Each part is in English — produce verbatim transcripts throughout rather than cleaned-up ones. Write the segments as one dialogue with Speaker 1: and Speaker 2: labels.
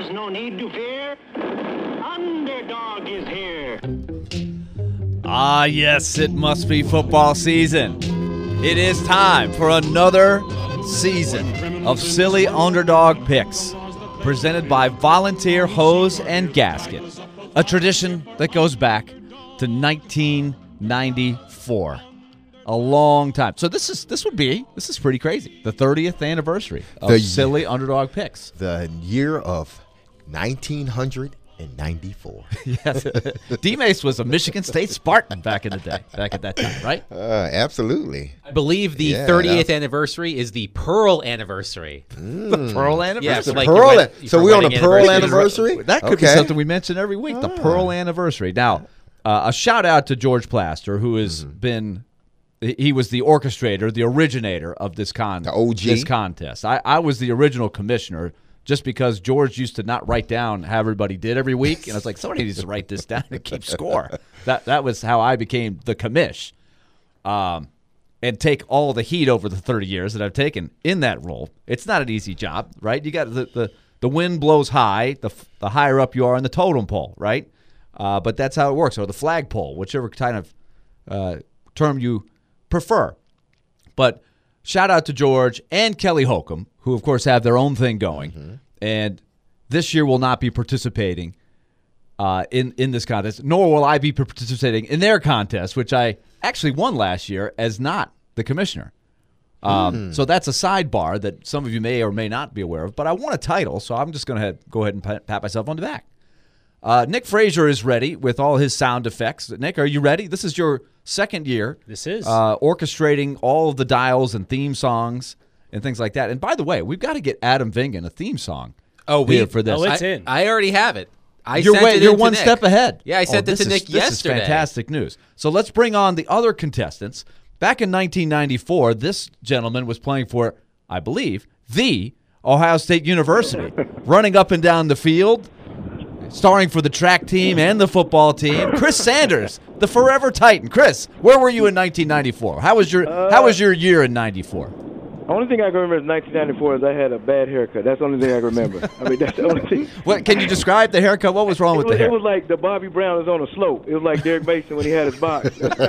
Speaker 1: There's no need to fear. Underdog is here.
Speaker 2: Ah, yes, it must be football season. It is time for another season of Silly Underdog Picks, presented by Volunteer Hose and Gasket, a tradition that goes back to nineteen ninety-four. A long time. So this is this would be this is pretty crazy. The thirtieth anniversary of
Speaker 3: The-
Speaker 2: Silly Underdog Picks.
Speaker 3: The year of nineteen ninety-four.
Speaker 2: Yes, D-Mace was a Michigan State Spartan back in the day, back at that time, right?
Speaker 3: Uh, absolutely.
Speaker 4: I believe the
Speaker 3: Yeah,
Speaker 4: thirtieth
Speaker 3: that's-
Speaker 4: anniversary is the Pearl anniversary.
Speaker 2: The Pearl anniversary.
Speaker 4: Yeah, so like
Speaker 3: Pearl.
Speaker 4: your wed-
Speaker 3: so
Speaker 4: your
Speaker 3: we're on a
Speaker 4: wedding
Speaker 3: Pearl
Speaker 4: anniversary.
Speaker 3: anniversary?
Speaker 2: That could be
Speaker 3: Okay.
Speaker 2: something we mention every week. The Pearl anniversary. Now, uh, a shout out to George Plaster, who has
Speaker 3: Mm-hmm.
Speaker 2: been. He was the orchestrator, the originator of this con,
Speaker 3: The O G?
Speaker 2: this contest. I, I was the original commissioner, just because George used to not write down how everybody did every week, and I was like, somebody needs to write this down and keep score. That that was how I became the commish, um, and take all the heat over the thirty years that I've taken in that role. It's not an easy job, right? You got the the, the wind blows high, the the higher up you are in the totem pole, right? Uh, but that's how it works, or the flagpole, whichever kind of uh, term you prefer. But shout out to George and Kelly Holcomb, who of course have their own thing going, mm-hmm. and this year will not be participating uh, in in this contest, nor will I be participating in their contest, which I actually won last year as not the commissioner. Um, mm. So that's a sidebar that some of you may or may not be aware of. But I won a title, so I'm just going to go ahead and pat, pat myself on the back. Uh, Nick Frazier is ready with all his sound effects. Nick, are you ready? This is your second year.
Speaker 4: This is.
Speaker 2: Uh, orchestrating all of the dials and theme songs and things like that. And by the way, we've got to get Adam Vingan a theme song
Speaker 4: Oh, we
Speaker 2: here for this.
Speaker 4: Oh, it's
Speaker 2: I,
Speaker 4: in. I already have it. I
Speaker 2: you're
Speaker 4: sent
Speaker 2: way,
Speaker 4: it
Speaker 2: you're
Speaker 4: in to
Speaker 2: one
Speaker 4: Nick.
Speaker 2: step ahead.
Speaker 4: Yeah, I sent
Speaker 2: oh,
Speaker 4: it to
Speaker 2: this
Speaker 4: Nick
Speaker 2: is,
Speaker 4: yesterday.
Speaker 2: This is fantastic news. So let's bring on the other contestants. Back in nineteen ninety-four, this gentleman was playing for, I believe, the Ohio State University, running up and down the field, starring for the track team and the football team. Chris Sanders, the forever Titan. Chris, where were you in nineteen ninety-four? How was your
Speaker 5: Uh,
Speaker 2: How was your year in ninety-four?
Speaker 5: The only thing I can remember is nineteen ninety-four is I had a bad haircut. That's the only thing I can remember. I mean, that's the only thing.
Speaker 2: What can you describe the haircut? What was wrong
Speaker 5: It
Speaker 2: with
Speaker 5: was,
Speaker 2: the hair?
Speaker 5: it was like the Bobby Brown is on a slope. It was like Derek Mason when he had his box.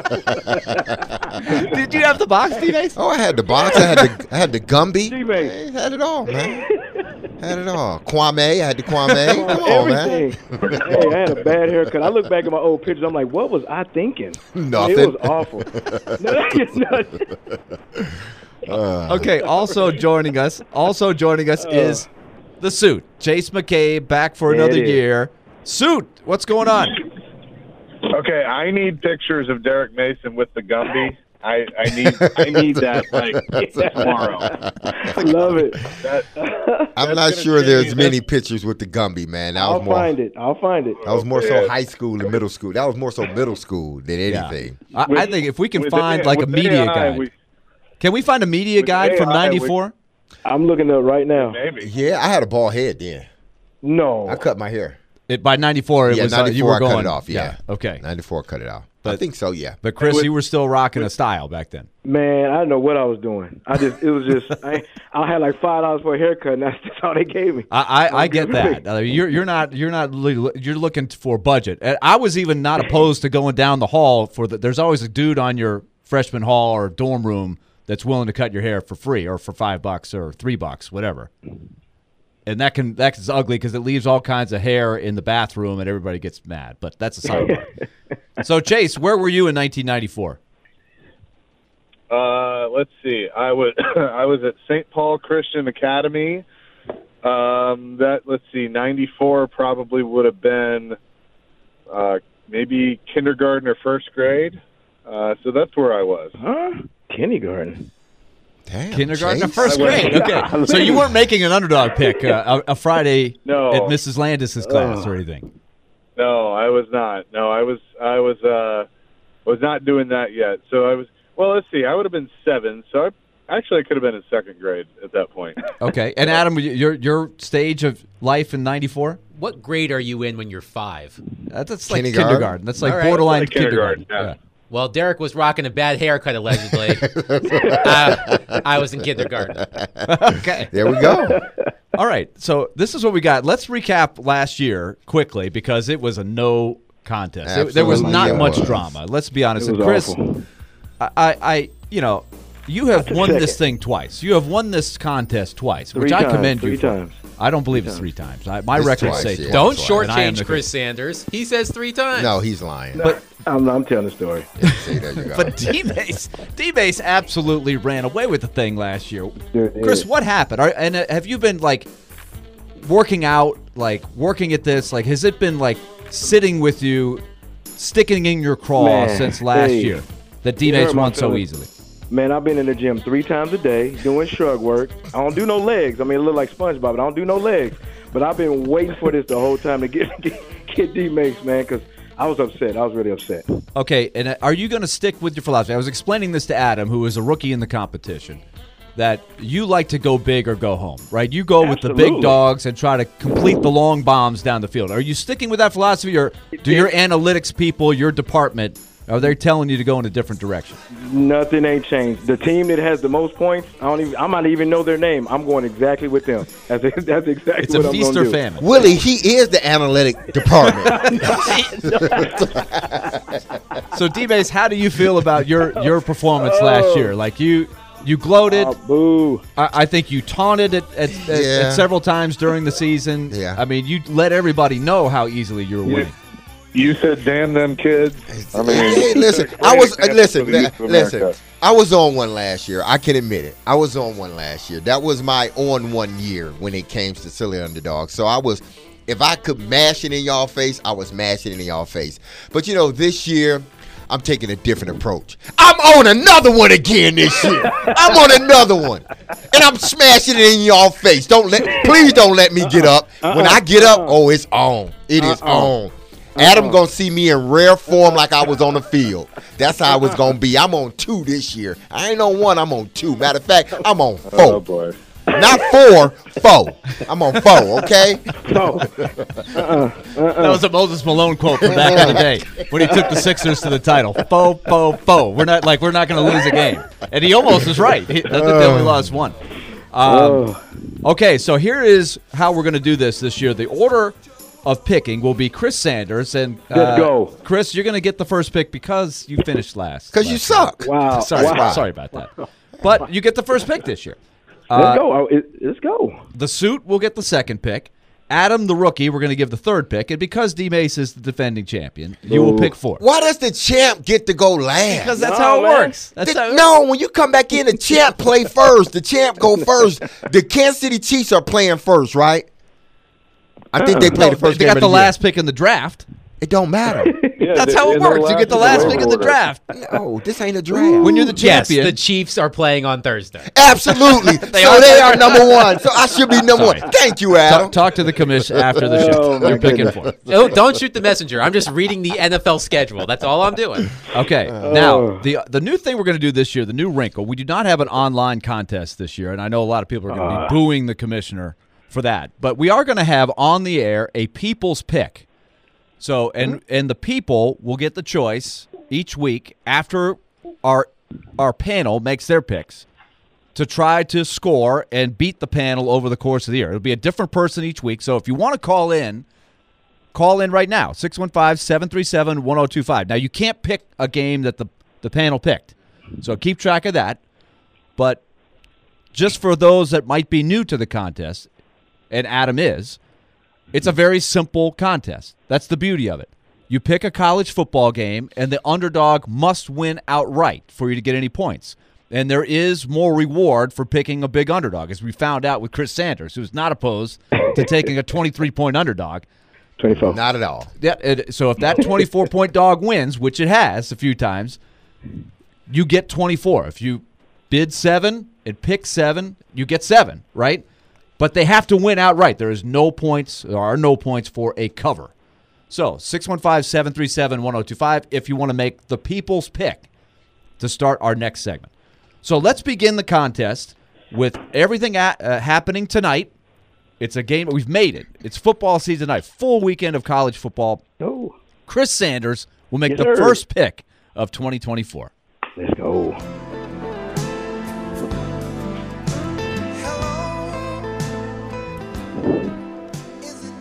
Speaker 2: Did you have the box, D-Mace?
Speaker 3: Oh, I had the box. I had the I had the Gumby.
Speaker 5: D-Mace.
Speaker 3: I had it all, man. Had it all. Kwame. I had the Kwame. Come on, man.
Speaker 5: Everything. Hey, I had a bad haircut. I look back at my old pictures. I'm like, what was I thinking?
Speaker 3: Nothing.
Speaker 5: It was awful. Nothing.
Speaker 2: Okay, also joining us, also joining us is the Suit. Chase McCabe back for
Speaker 5: There
Speaker 2: another
Speaker 5: it is.
Speaker 2: year. Suit, what's going on?
Speaker 6: Okay, I need pictures of Derek Mason with the Gumby. I, I need I need that like tomorrow.
Speaker 5: Love it.
Speaker 6: That,
Speaker 3: I'm
Speaker 6: that's
Speaker 3: not
Speaker 6: gonna
Speaker 3: sure
Speaker 6: change.
Speaker 3: there's many pictures with the Gumby, man. That
Speaker 5: I'll
Speaker 3: was more.
Speaker 5: find it. I'll find it.
Speaker 3: That was more so
Speaker 6: Yeah.
Speaker 3: high school and middle school. That was more so middle school than anything.
Speaker 2: I, I think if we can
Speaker 6: With
Speaker 2: find
Speaker 6: the-
Speaker 2: like a
Speaker 6: with the
Speaker 2: media
Speaker 6: A I,
Speaker 2: guide.
Speaker 6: we-
Speaker 2: Can we find a media
Speaker 6: With the
Speaker 2: guide from
Speaker 6: A I, we-
Speaker 2: ninety-four?
Speaker 5: I'm looking up right now.
Speaker 6: Maybe.
Speaker 3: Yeah, I had a bald head then.
Speaker 5: No.
Speaker 3: I cut my hair.
Speaker 2: It, by ninety-four, it
Speaker 3: Yeah,
Speaker 2: was uh,
Speaker 3: ninety-four
Speaker 2: you were
Speaker 3: I
Speaker 2: going.
Speaker 3: cut it off. Yeah.
Speaker 2: Okay.
Speaker 3: ninety-four cut it off. I
Speaker 2: But-
Speaker 3: think so, yeah.
Speaker 2: But Chris,
Speaker 6: With-
Speaker 2: you were still rocking a style back then.
Speaker 5: Man, I didn't know what I was doing. I just, it was just, I, I had like five dollars for a haircut, and that's just all they gave me.
Speaker 2: I, I, I get that. Uh, you're you're not you're not li- you're looking for budget. Uh, I was even not opposed to going down the hall for the. There's always a dude on your freshman hall or dorm room that's willing to cut your hair for free or for five bucks or three bucks, whatever. And that can that's ugly because it leaves all kinds of hair in the bathroom and everybody gets mad. But that's a sidebar. So Chase, where were you in nineteen ninety-four?
Speaker 6: Uh, let's see. I was I was at Saint Paul Christian Academy. Um, that let's see, ninety-four probably would have been uh, maybe kindergarten or first grade. Uh, so that's where I was.
Speaker 5: Huh? Kindergarten.
Speaker 3: Damn,
Speaker 2: Kindergarten or
Speaker 3: Chase.
Speaker 2: first
Speaker 6: I went-
Speaker 2: grade? Okay. So you weren't making an underdog pick uh, a, a Friday
Speaker 6: No.
Speaker 2: at Missus Landis's class
Speaker 5: Oh.
Speaker 2: or anything.
Speaker 6: No, I was not. No, I was I was uh, was not doing that yet. So I was. Well, let's see. I would have been seven. So I actually I could have been in second grade at that point.
Speaker 2: Okay. And Adam, your your stage of life in ninety-four?
Speaker 4: What grade are you in when you're five?
Speaker 2: That's, that's like
Speaker 3: Kindergarten?
Speaker 2: kindergarten. That's like
Speaker 4: All right.
Speaker 2: borderline
Speaker 6: Like kindergarten,
Speaker 2: kindergarten.
Speaker 6: yeah.
Speaker 4: Well, Derek was rocking a bad haircut, allegedly. uh, I was in kindergarten.
Speaker 2: Yeah. Okay.
Speaker 3: There we go.
Speaker 2: All right, so this is what we got. Let's recap last year quickly because it was a no contest. It- there was
Speaker 3: Absolutely,
Speaker 2: not
Speaker 3: it
Speaker 2: much
Speaker 3: was.
Speaker 2: drama. Let's be honest.
Speaker 5: It
Speaker 2: And
Speaker 5: was
Speaker 2: Chris,
Speaker 5: awful.
Speaker 2: I, I, I, you know, you have
Speaker 5: That's a
Speaker 2: won this
Speaker 5: second.
Speaker 2: thing twice. You have won this contest twice, which
Speaker 5: Three
Speaker 2: I
Speaker 5: times,
Speaker 2: commend
Speaker 5: three
Speaker 2: you for.
Speaker 5: times.
Speaker 2: I don't believe it's three times. I, my
Speaker 3: It's
Speaker 2: records
Speaker 3: twice,
Speaker 2: say
Speaker 3: yeah.
Speaker 2: twice.
Speaker 4: Don't
Speaker 3: That's right.
Speaker 2: And I am
Speaker 4: shortchange
Speaker 2: the-
Speaker 4: Chris Sanders. He says three times.
Speaker 3: No, he's lying.
Speaker 5: But I'm, I'm telling the story.
Speaker 3: See, there you go.
Speaker 2: But D-Base, D-Base absolutely ran away with the thing last year.
Speaker 5: There it
Speaker 2: Chris,
Speaker 5: is.
Speaker 2: what happened? Are, and uh, have you been like working out, like working at this? Like, has it been like sitting with you, sticking in your craw
Speaker 5: Man,
Speaker 2: since last
Speaker 5: hey,
Speaker 2: year that
Speaker 5: you
Speaker 2: D-Base
Speaker 5: hurt my
Speaker 2: won so
Speaker 5: feelings.
Speaker 2: easily?
Speaker 5: Man, I've been in the gym three times a day doing shrug work. I don't do no legs. I mean, it look like SpongeBob, but I don't do no legs. But I've been waiting for this the whole time to get get, get D-Mace, man, because I was upset. I was really upset.
Speaker 2: Okay, and uh, are you going to stick with your philosophy? I was explaining this to Adam, who is a rookie in the competition, that you like to go big or go home, right? You go with the big
Speaker 5: Absolutely.
Speaker 2: dogs and try to complete the long bombs down the field. Are you sticking with that philosophy, or do your analytics people, your department, are they telling you to go in a different direction?
Speaker 5: Nothing ain't changed. The team that has the most points, I don't even. I might even know their name. I'm going exactly with them. That's that's exactly
Speaker 2: It's
Speaker 5: what
Speaker 2: a
Speaker 5: I'm
Speaker 2: feast
Speaker 5: going
Speaker 2: or
Speaker 5: to do.
Speaker 2: famine.
Speaker 3: Willie, he is the analytic department.
Speaker 2: So, D-Base, how do you feel about your, your performance last year? Like, you you gloated.
Speaker 5: Oh, boo.
Speaker 2: I, I think you taunted it at, at,
Speaker 3: Yeah.
Speaker 2: at several times during the season.
Speaker 3: Yeah.
Speaker 2: I mean, you let everybody know how easily you were winning.
Speaker 6: You said, "Damn them kids." I mean,
Speaker 3: Hey, listen,
Speaker 6: great
Speaker 3: I was uh,
Speaker 6: example
Speaker 3: listen,
Speaker 6: for the youth of
Speaker 3: li- listen.
Speaker 6: America.
Speaker 3: I was on one last year. I can admit it. I was on one last year. That was my on one year when it came to silly underdog. So I was, if I could mash it in y'all face, I was mashing it in y'all face. But you know, this year, I'm taking a different approach. I'm on another one again this year. I'm on another one, and I'm smashing it in y'all face. Don't let, please don't let me get up. When I get up, oh, it's on. It is on. Adam gonna see me in rare form like I was on the field. That's how it's gonna be. I'm on two this year. I ain't on one. I'm on two. Matter of fact, I'm on
Speaker 6: Oh
Speaker 3: four.
Speaker 6: boy.
Speaker 3: Not four, four. I'm on four. Okay.
Speaker 5: No.
Speaker 2: That was a Moses Malone quote from back in the day when he took the Sixers to the title. Fo, fo, fo. We're not like we're not going to lose a game, and he almost is right. He, I think they only lost one. Um, okay, so here is how we're going to do this this year. The order of picking will be Chris Sanders, and uh,
Speaker 5: Let's go.
Speaker 2: Chris, you're going to get the first pick because you finished last.
Speaker 3: Because you
Speaker 2: last year.
Speaker 3: suck.
Speaker 5: Wow.
Speaker 2: Sorry,
Speaker 5: wow.
Speaker 2: sorry about that. But you get the first pick this year.
Speaker 5: Let's
Speaker 2: Uh,
Speaker 5: go. Oh, it- Let's go.
Speaker 2: The suit will get the second pick. Adam, the rookie, we're going to give the third pick. And because D-Mace is the defending champion, you will
Speaker 5: Ooh.
Speaker 2: pick fourth.
Speaker 3: Why does the champ get to go last?
Speaker 2: Because that's
Speaker 5: No,
Speaker 2: how it
Speaker 5: man.
Speaker 2: works. That's
Speaker 3: The-
Speaker 2: how it
Speaker 3: no, when you come back in, the champ play first. The champ go first. The Kansas City Chiefs are playing first, right? I think they play the first
Speaker 2: They
Speaker 3: game
Speaker 2: got
Speaker 3: of
Speaker 2: the
Speaker 3: the
Speaker 2: last pick in the draft.
Speaker 3: year. It don't matter.
Speaker 6: Yeah,
Speaker 2: That's
Speaker 6: they-
Speaker 2: how it
Speaker 6: in the
Speaker 2: works. You get the
Speaker 6: last-
Speaker 2: last pick in the
Speaker 6: order.
Speaker 2: draft.
Speaker 3: No, this ain't a draft.
Speaker 2: When you're the
Speaker 4: Yes,
Speaker 2: champion.
Speaker 4: the Chiefs are playing on Thursday.
Speaker 3: Absolutely.
Speaker 2: They
Speaker 3: so
Speaker 2: are-
Speaker 3: they are number one. So I should be number
Speaker 2: Sorry.
Speaker 3: one. Thank you, Adam.
Speaker 2: talk, talk to the commission after the show.
Speaker 5: Oh, my
Speaker 2: You're picking
Speaker 5: goodness.
Speaker 2: fourth.
Speaker 4: Oh, don't shoot the messenger. I'm just reading the N F L schedule. That's all I'm doing.
Speaker 2: Okay. now, the the new thing we're going to do this year, the new wrinkle, we do not have an online contest this year, and I know a lot of people are going to be booing the commissioner for that. But we are going to have on the air a people's pick. So, and and the people will get the choice each week after our our panel makes their picks to try to score and beat the panel over the course of the year. It'll be a different person each week. So if you want to call in, call in right now, six one five, seven three seven, one oh two five. Now, you can't pick a game that the, the panel picked, so keep track of that. But just for those that might be new to the contest, and Adam is, it's a very simple contest. That's the beauty of it. You pick a college football game, and the underdog must win outright for you to get any points. And there is more reward for picking a big underdog, as we found out with Chris Sanders, who's not opposed to taking a twenty-three point underdog.
Speaker 5: twenty-four.
Speaker 3: Not at all.
Speaker 2: Yeah, it, so if that twenty-four point dog wins, which it has a few times, you get twenty-four. If you bid seven and pick seven, you get seven, right? But they have to win outright. There is no points, there are no points for a cover. So six one five, seven three seven, one oh two five if you want to make the people's pick to start our next segment. So let's begin the contest with everything at, uh, happening tonight. It's a game. We've made it. It's football season tonight. Full weekend of college football.
Speaker 5: Oh,
Speaker 2: Chris Sanders will make
Speaker 5: Yes,
Speaker 2: the
Speaker 5: sir.
Speaker 2: first pick of twenty twenty-four.
Speaker 5: let's go.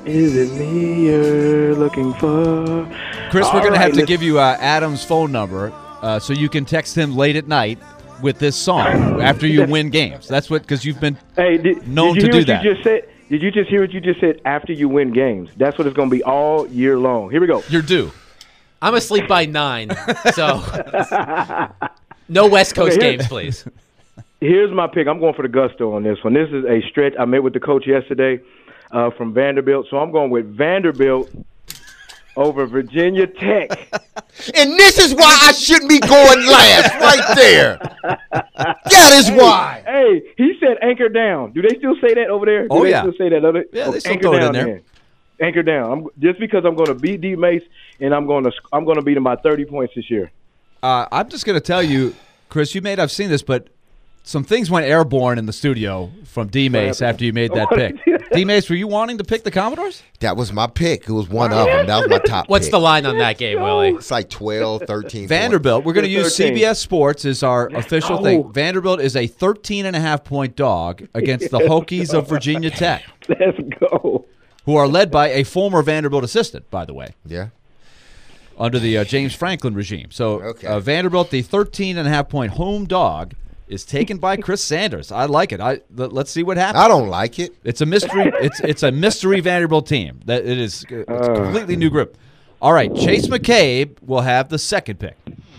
Speaker 5: Is it me you're looking for?
Speaker 2: Chris, we're
Speaker 5: All
Speaker 2: going to
Speaker 5: right,
Speaker 2: have to
Speaker 5: let's-
Speaker 2: give you uh, Adam's phone number uh, so you can text him late at night with this song after you win games. That's what, because you've been
Speaker 5: Hey, did,
Speaker 2: known
Speaker 5: did you
Speaker 2: to
Speaker 5: hear
Speaker 2: do
Speaker 5: what
Speaker 2: that.
Speaker 5: You just said? Did you just hear what you just said? After you win games, that's what it's going to be all year long. Here we go.
Speaker 2: You're due.
Speaker 4: I'm asleep by nine, so no West Coast
Speaker 5: Okay, here-
Speaker 4: games, please.
Speaker 5: Here's my pick. I'm going for the gusto on this one. This is a stretch. I met with the coach yesterday uh, from Vanderbilt, so I'm going with Vanderbilt over Virginia Tech.
Speaker 3: And this is why I shouldn't be going last, right there. That is why.
Speaker 5: Hey, he said anchor down. Do they still say that over there? Do
Speaker 2: Oh,
Speaker 5: they
Speaker 2: yeah.
Speaker 5: still say that? Other?
Speaker 2: Yeah, they still
Speaker 5: anchor
Speaker 2: throw it in
Speaker 5: down
Speaker 2: there.
Speaker 5: then. Anchor down. I'm, just because I'm going to beat D Mace and I'm going to I'm going to beat him by thirty points this year.
Speaker 2: Uh, I'm just going to tell you, Chris, you may not have seen this, but some things went airborne in the studio from D-Mace after you made that pick. D-Mace, were you wanting to pick the Commodores?
Speaker 3: That was my pick. It was one of them. That was my top
Speaker 4: What's
Speaker 3: pick.
Speaker 4: the line on that game, Willie?
Speaker 3: It's like twelve, thirteen.
Speaker 2: Vanderbilt. We're going to use
Speaker 5: thirteen.
Speaker 2: C B S Sports as our official
Speaker 5: go.
Speaker 2: thing. Vanderbilt is a thirteen and a half point dog against the Hokies of Virginia Tech,
Speaker 5: Let's go.
Speaker 2: who are led by a former Vanderbilt assistant, by the way,
Speaker 3: Yeah.
Speaker 2: under the uh, James Franklin regime. So
Speaker 3: Okay.
Speaker 2: uh, Vanderbilt, the thirteen and a half point home dog, is taken by Chris Sanders. I like it. I let, let's see what happens.
Speaker 3: I don't like it.
Speaker 2: It's a mystery. It's it's a mystery Vanderbilt team. That it is. It's a completely new group. All right, Chase McCabe will have the second pick.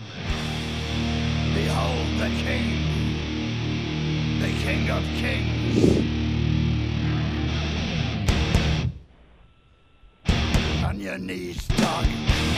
Speaker 7: Behold the King, the King of Kings. On your knees, dog.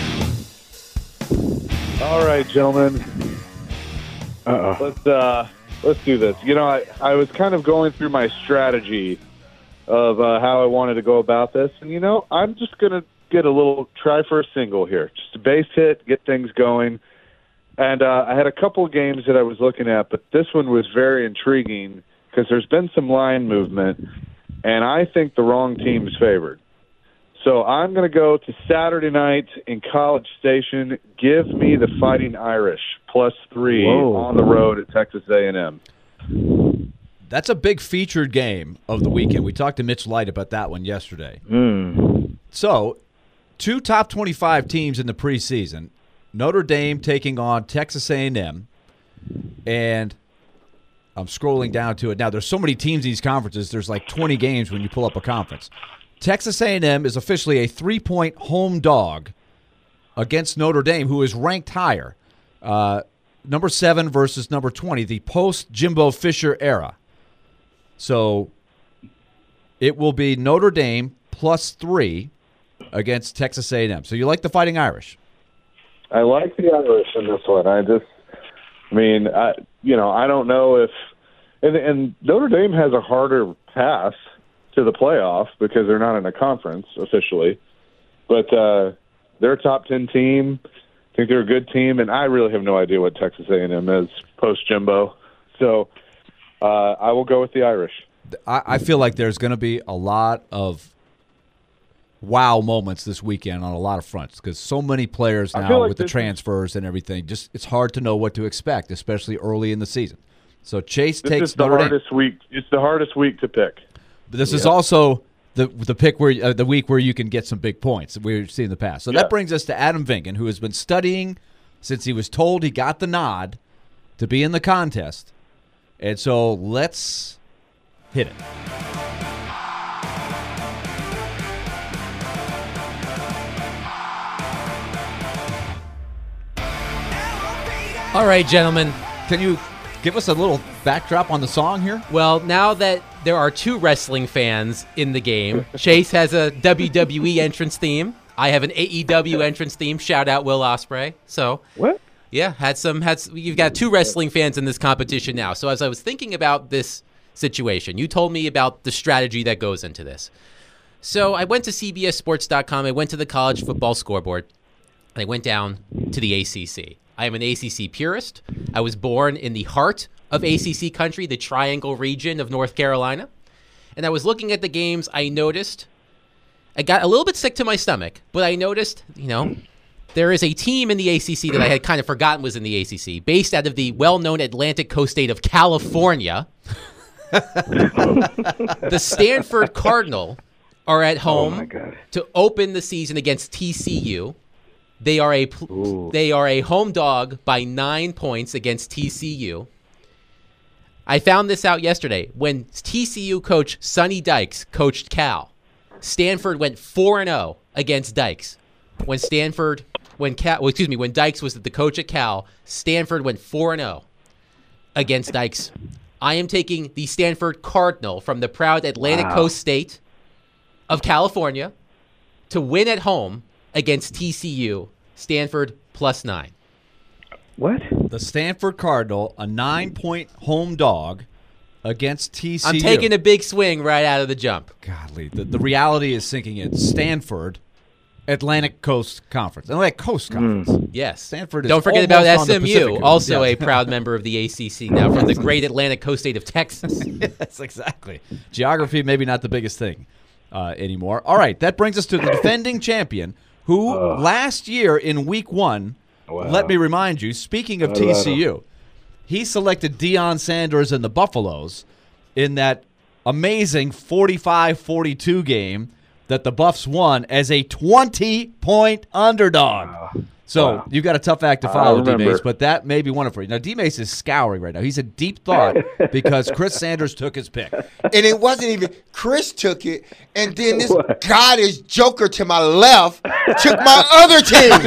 Speaker 6: All right, gentlemen.
Speaker 5: Uh-oh.
Speaker 6: Let's uh, let's do this. You know, I, I was kind of going through my strategy of uh, how I wanted to go about this, and you know, I'm just gonna get a little try for a single here, just a base hit, get things going. And uh, I had a couple of games that I was looking at, but this one was very intriguing because there's been some line movement, and I think the wrong team is favored. So I'm going to go to Saturday night in College Station. Give me the Fighting Irish plus three
Speaker 5: Whoa.
Speaker 6: on the road at Texas A and M.
Speaker 2: That's a big featured game of the weekend. We talked to Mitch Light about that one yesterday.
Speaker 5: Mm.
Speaker 2: So, two top twenty-five teams in the preseason. Notre Dame taking on Texas A and M. And I'm scrolling down to it now. There's so many teams in these conferences. There's like twenty games when you pull up a conference. Texas A and M is officially a three-point home dog against Notre Dame, who is ranked higher. Uh, number seven versus number twenty, the post-Jimbo Fisher era. So it will be Notre Dame plus three against Texas A and M. So you like the Fighting Irish?
Speaker 6: I like the Irish in this one. I just, I mean, I, you know, I don't know if, and, and Notre Dame has a harder path to the playoff because they're not in a conference officially, but uh, they're a top ten team. I think they're a good team, and I really have no idea what Texas A and M is post Jimbo. So uh, I will go with the Irish.
Speaker 2: I, I feel like there's going to be a lot of wow moments this weekend on a lot of fronts because so many players
Speaker 6: I
Speaker 2: now
Speaker 6: feel like
Speaker 2: with the
Speaker 6: this is-
Speaker 2: transfers and everything. Just it's hard to know what to expect, especially early in the season. So Chase
Speaker 6: This
Speaker 2: takes
Speaker 6: is the
Speaker 2: Notre Dame.
Speaker 6: hardest week. It's the hardest week to pick.
Speaker 2: But this is also the the pick where uh, the week where you can get some big points that we've seen in the past. So
Speaker 6: Yeah.
Speaker 2: that brings us to Adam Vingan, who has been studying since he was told he got the nod to be in the contest. And so let's hit it.
Speaker 4: All right, gentlemen.
Speaker 2: Can you give us a little backdrop on the song here?
Speaker 4: Well, now that there are two wrestling fans in the game, Chase has a W W E entrance theme. I have an A E W entrance theme. Shout out Will Ospreay. So,
Speaker 5: What?
Speaker 4: yeah, had some had s- you've got two wrestling fans in this competition now. So as I was thinking about this situation, you told me about the strategy that goes into this. So I went to C B S Sports dot com. I went to the college football scoreboard. And I went down to the A C C. I am an A C C purist. I was born in the heart of A C C country, the Triangle region of North Carolina. And I was looking at the games. I noticed, I got a little bit sick to my stomach, but I noticed, you know, there is a team in the A C C that I had kind of forgotten was in the A C C, based out of the well-known Atlantic coast state of California. The Stanford Cardinal are at
Speaker 5: Oh my
Speaker 4: home
Speaker 5: God.
Speaker 4: to open the season against T C U. They are a pl-
Speaker 5: Ooh.
Speaker 4: they are a home dog by nine points against T C U. I found this out yesterday when T C U coach Sonny Dykes coached Cal. Stanford went four and zero against Dykes. When Stanford, when Cal, well, excuse me, when Dykes was the coach at Cal, Stanford went four and zero against Dykes. I am taking the Stanford Cardinal from the proud Atlantic
Speaker 5: Wow.
Speaker 4: Coast state of California to win at home against T C U. Stanford plus nine.
Speaker 5: What?
Speaker 2: The Stanford Cardinal, a nine-point home dog against T C U.
Speaker 4: I'm taking a big swing right out of the jump.
Speaker 2: Golly, the, the reality is sinking in. Stanford, Atlantic Coast Conference. Atlantic Coast Conference.
Speaker 4: Yes.
Speaker 2: Stanford is
Speaker 4: Don't forget about
Speaker 2: almost on the
Speaker 4: S M U,
Speaker 2: Pacific Coast.
Speaker 4: also
Speaker 2: Yeah.
Speaker 4: a proud member of the A C C now from the great Atlantic Coast state of Texas.
Speaker 2: Yes, exactly. Geography, maybe not the biggest thing uh, anymore. All right, that brings us to the defending champion, who last year in week one,
Speaker 5: Wow.
Speaker 2: let me remind you, speaking of T C U, he selected Deion Sanders and the Buffaloes in that amazing forty-five forty-two game that the Buffs won as a twenty-point underdog. So
Speaker 5: Wow.
Speaker 2: you've got a tough act to
Speaker 5: I
Speaker 2: follow,
Speaker 5: remember.
Speaker 2: D-Mace, but that may be one of for you. Now, D-Mace is scouring right now. He's in deep thought because Chris Sanders took his pick.
Speaker 3: And it wasn't even Chris took it, and then this
Speaker 5: What?
Speaker 3: guy, this joker to my left, took my other